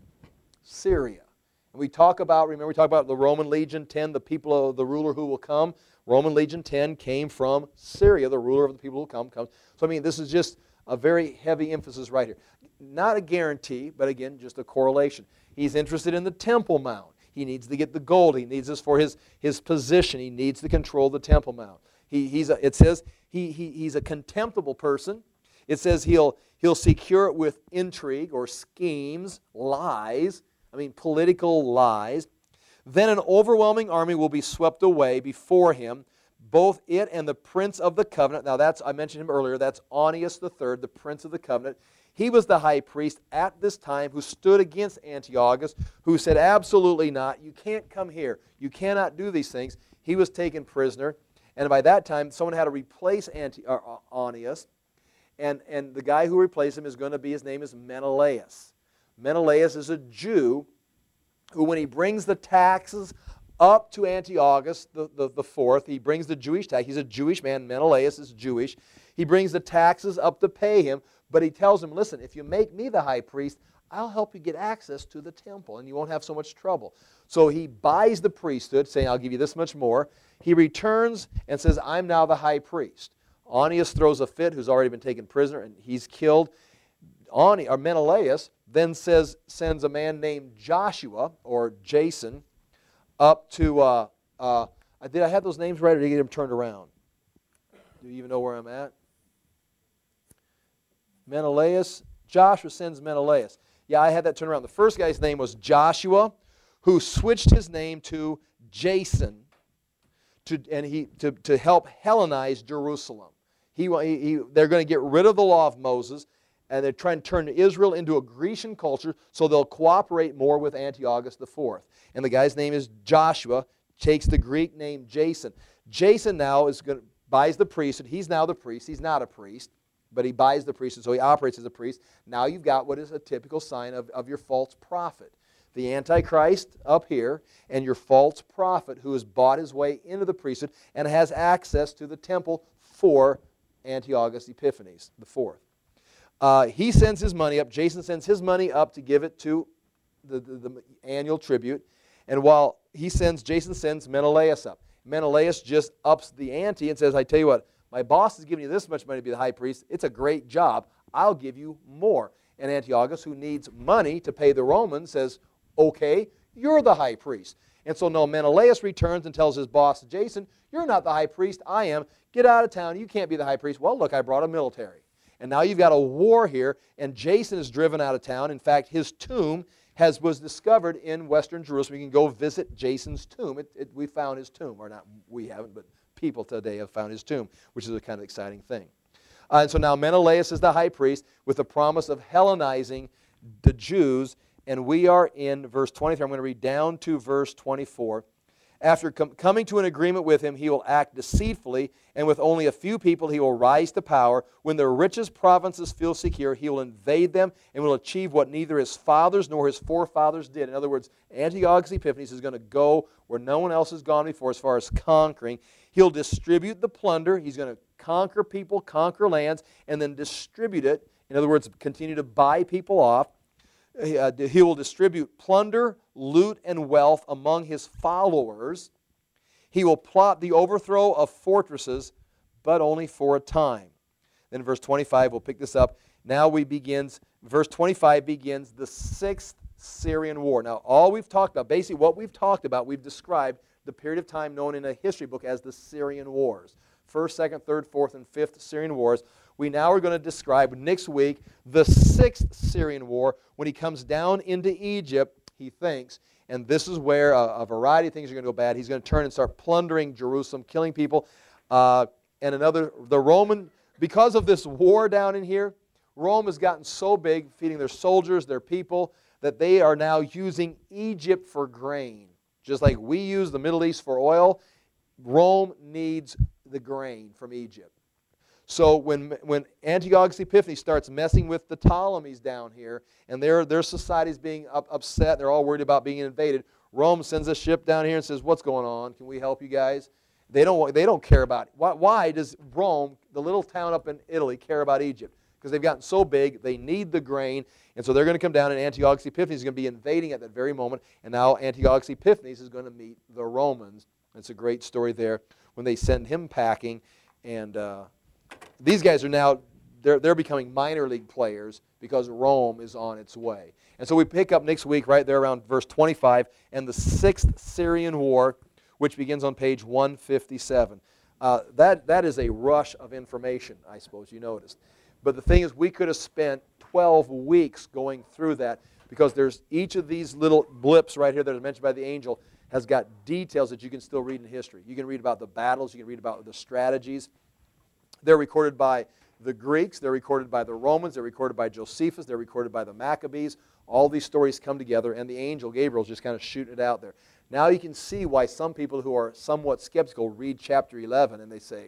Syria. And we talk about, remember we talk about the Roman legion ten, the people of the ruler who will come. Roman legion ten came from Syria, the ruler of the people who will come comes. So I mean, this is just a very heavy emphasis right here. Not a guarantee, but again, just a correlation. He's interested in the Temple Mount. He needs to get the gold. He needs this for his, his position. He needs to control the Temple Mount. He, he's a, it says he, he, he's a contemptible person. It says he'll, he'll secure it with intrigue or schemes, lies. I mean, political lies. Then an overwhelming army will be swept away before him, both it and the prince of the covenant. Now that's, I mentioned him earlier, that's Onias the third, the prince of the covenant. He was the high priest at this time who stood against Antiochus, who said, absolutely not, you can't come here. You cannot do these things. He was taken prisoner. And by that time, someone had to replace Anti- uh, Onias. And, and the guy who replaced him is going to be, his name is Menelaus. Menelaus is a Jew who, when he brings the taxes up to Antiochus the, the, the fourth, he brings the Jewish tax. He's a Jewish man. Menelaus is Jewish. He brings the taxes up to pay him, but he tells him, listen, if you make me the high priest, I'll help you get access to the temple, and you won't have so much trouble. So he buys the priesthood, saying, I'll give you this much more. He returns and says, I'm now the high priest. Onias throws a fit, who's already been taken prisoner, and he's killed. Onias, or Menelaus then says, sends a man named Joshua, or Jason, up to, uh, uh, did I have those names right, or did I get them turned around? Do you even know where I'm at? Menelaus, Joshua sends Menelaus. Yeah, I had that turned around. The first guy's name was Joshua, who switched his name to Jason, to, and he to, to help Hellenize Jerusalem. He, he, they're going to get rid of the law of Moses, and they're trying to turn Israel into a Grecian culture so they'll cooperate more with Antiochus the fourth. And the guy's name is Joshua, takes the Greek name Jason. Jason now is going to, buys the priesthood. He's now the priest. He's not a priest, but he buys the priesthood, so he operates as a priest. Now you've got what is a typical sign of, of your false prophet. The Antichrist up here, and your false prophet who has bought his way into the priesthood and has access to the temple for Antiochus Epiphanes the fourth. Uh, he sends his money up. Jason sends his money up to give it to the, the, the annual tribute. And while he sends, Jason sends Menelaus up. Menelaus just ups the ante and says, I tell you what, my boss is giving you this much money to be the high priest. It's a great job. I'll give you more. And Antiochus, who needs money to pay the Romans, says, okay, you're the high priest. And so no, Menelaus returns and tells his boss, Jason, you're not the high priest, I am. Get out of town, you can't be the high priest. Well, look, I brought a military. And now you've got a war here, and Jason is driven out of town. In fact, his tomb has was discovered in western Jerusalem. You can go visit Jason's tomb. It, it, we found his tomb, or not we haven't, but people today have found his tomb, which is a kind of exciting thing. Uh, and so now Menelaus is the high priest with the promise of Hellenizing the Jews. And we are in verse twenty-three. I'm going to read down to verse twenty-four. After com coming to an agreement with him, he will act deceitfully, and with only a few people he will rise to power. When the richest provinces feel secure, he will invade them and will achieve what neither his fathers nor his forefathers did. In other words, Antiochus Epiphanes is going to go where no one else has gone before as far as conquering. He'll distribute the plunder. He's going to conquer people, conquer lands, and then distribute it. In other words, continue to buy people off. Uh, he will distribute plunder, loot, and wealth among his followers. He will plot the overthrow of fortresses, but only for a time. Then verse twenty-five, we'll pick this up. Now we begins, verse twenty-five begins the sixth Syrian war. Now all we've talked about, basically what we've talked about, we've described the period of time known in a history book as the Syrian Wars. First, second, third, fourth, and fifth Syrian Wars. We now are going to describe next week the sixth Syrian war when he comes down into Egypt, he thinks, and this is where a, a variety of things are going to go bad. He's going to turn and start plundering Jerusalem, killing people. Uh, and another, the Roman, because of this war down in here, Rome has gotten so big, feeding their soldiers, their people, that they are now using Egypt for grain. Just like we use the Middle East for oil, Rome needs the grain from Egypt. So when, when Antiochus Epiphanes starts messing with the Ptolemies down here, and their, their society is being up, upset, they're all worried about being invaded, Rome sends a ship down here and says, what's going on? Can we help you guys? They don't, they don't care about it. Why, why does Rome, the little town up in Italy, care about Egypt? Because they've gotten so big, they need the grain, and so they're going to come down, and Antiochus Epiphanes is going to be invading at that very moment, and now Antiochus Epiphanes is going to meet the Romans. It's a great story there when they send him packing, and uh, these guys are now, they're, they're becoming minor league players because Rome is on its way. And so we pick up next week right there around verse twenty-five and the sixth Syrian War, which begins on page one fifty-seven. Uh, that, that is a rush of information, I suppose you noticed. But the thing is, we could have spent twelve weeks going through that because there's each of these little blips right here that are mentioned by the angel has got details that you can still read in history. You can read about the battles. You can read about the strategies. They're recorded by the Greeks. They're recorded by the Romans. They're recorded by Josephus. They're recorded by the Maccabees. All these stories come together, and the angel Gabriel's just kind of shooting it out there. Now you can see why some people who are somewhat skeptical read chapter eleven, and they say,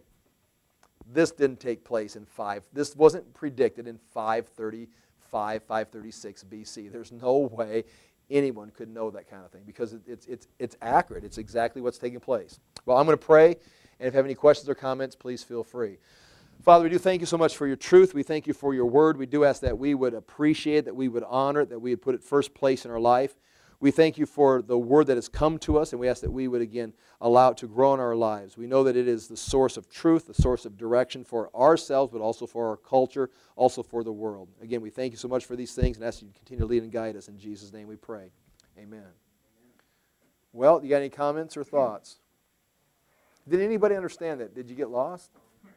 this didn't take place in five. This wasn't predicted in five thirty-five, five thirty-six B C. There's no way anyone could know that kind of thing because it, it's, it's, it's accurate. It's exactly what's taking place. Well, I'm going to pray, and if you have any questions or comments, please feel free. Father, we do thank you so much for your truth. We thank you for your word. We do ask that we would appreciate it, that we would honor it, that we would put it first place in our life. We thank you for the word that has come to us, and we ask that we would, again, allow it to grow in our lives. We know that it is the source of truth, the source of direction for ourselves, but also for our culture, also for the world. Again, we thank you so much for these things and ask you to continue to lead and guide us. In Jesus' name we pray. Amen. Well, you got any comments or thoughts? Did anybody understand that? Did you get lost?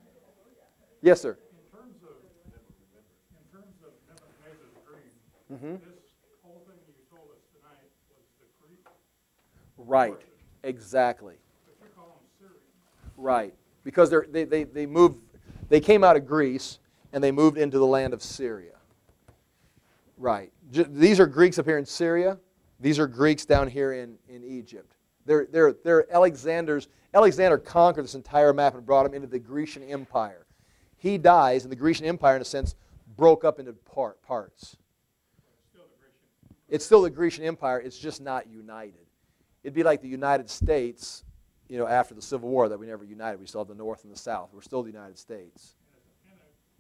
Yes, sir. In terms of, in terms of Nebuchadnezzar's dream, Mm-hmm. this whole thing you told us tonight was the Greek. Right. portion, Exactly. But you call them Syrian. Right. Because they're, they, they, they moved, they came out of Greece and they moved into the land of Syria. Right. J- these are Greeks up here in Syria. These are Greeks down here in, in Egypt. They're, they're, they're Alexander's, Alexander conquered this entire map and brought them into the Grecian Empire. He dies, and the Grecian Empire, in a sense, broke up into part, parts. It's still the Grecian. It's still the Grecian Empire. It's just not united. It'd be like the United States, you know, after the Civil War that we never united. We still have the North and the South. We're still the United States. And,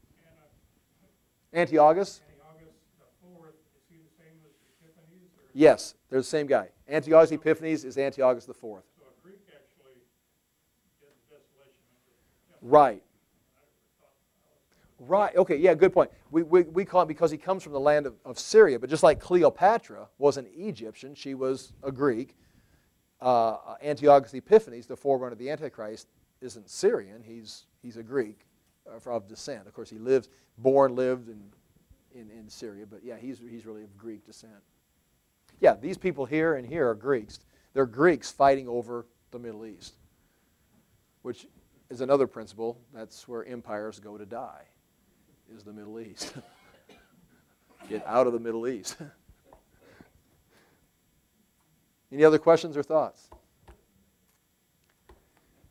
and, Antiochus? Antiochus the fourth, is he the same as Epiphanes? Or Yes, they're the same guy. Antiochus Epiphanes is Antiochus the fourth. so a Greek actually did the desolation of the temple. Right. I thought, I was Right. Okay. Yeah. Good point. We, we, we call it because he comes from the land of, of Syria. But just like Cleopatra was an Egyptian, she was a Greek. Uh, Antiochus Epiphanes, the forerunner of the Antichrist, isn't Syrian. He's he's a Greek uh, of descent. Of course, he lives, born, lived in, in in Syria. But yeah, he's he's really of Greek descent. Yeah. These people here and here are Greeks. They're Greeks fighting over the Middle East, which is another principle. That's where empires go to die. Is the Middle East. Get out of the Middle East. Any other questions or thoughts?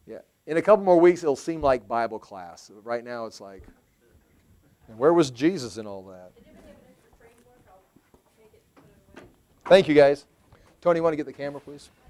Yeah. In a couple more weeks, it'll seem like Bible class. Right now, it's like, and where was Jesus in all that? Thank you, guys. Tony, you want to get the camera, please?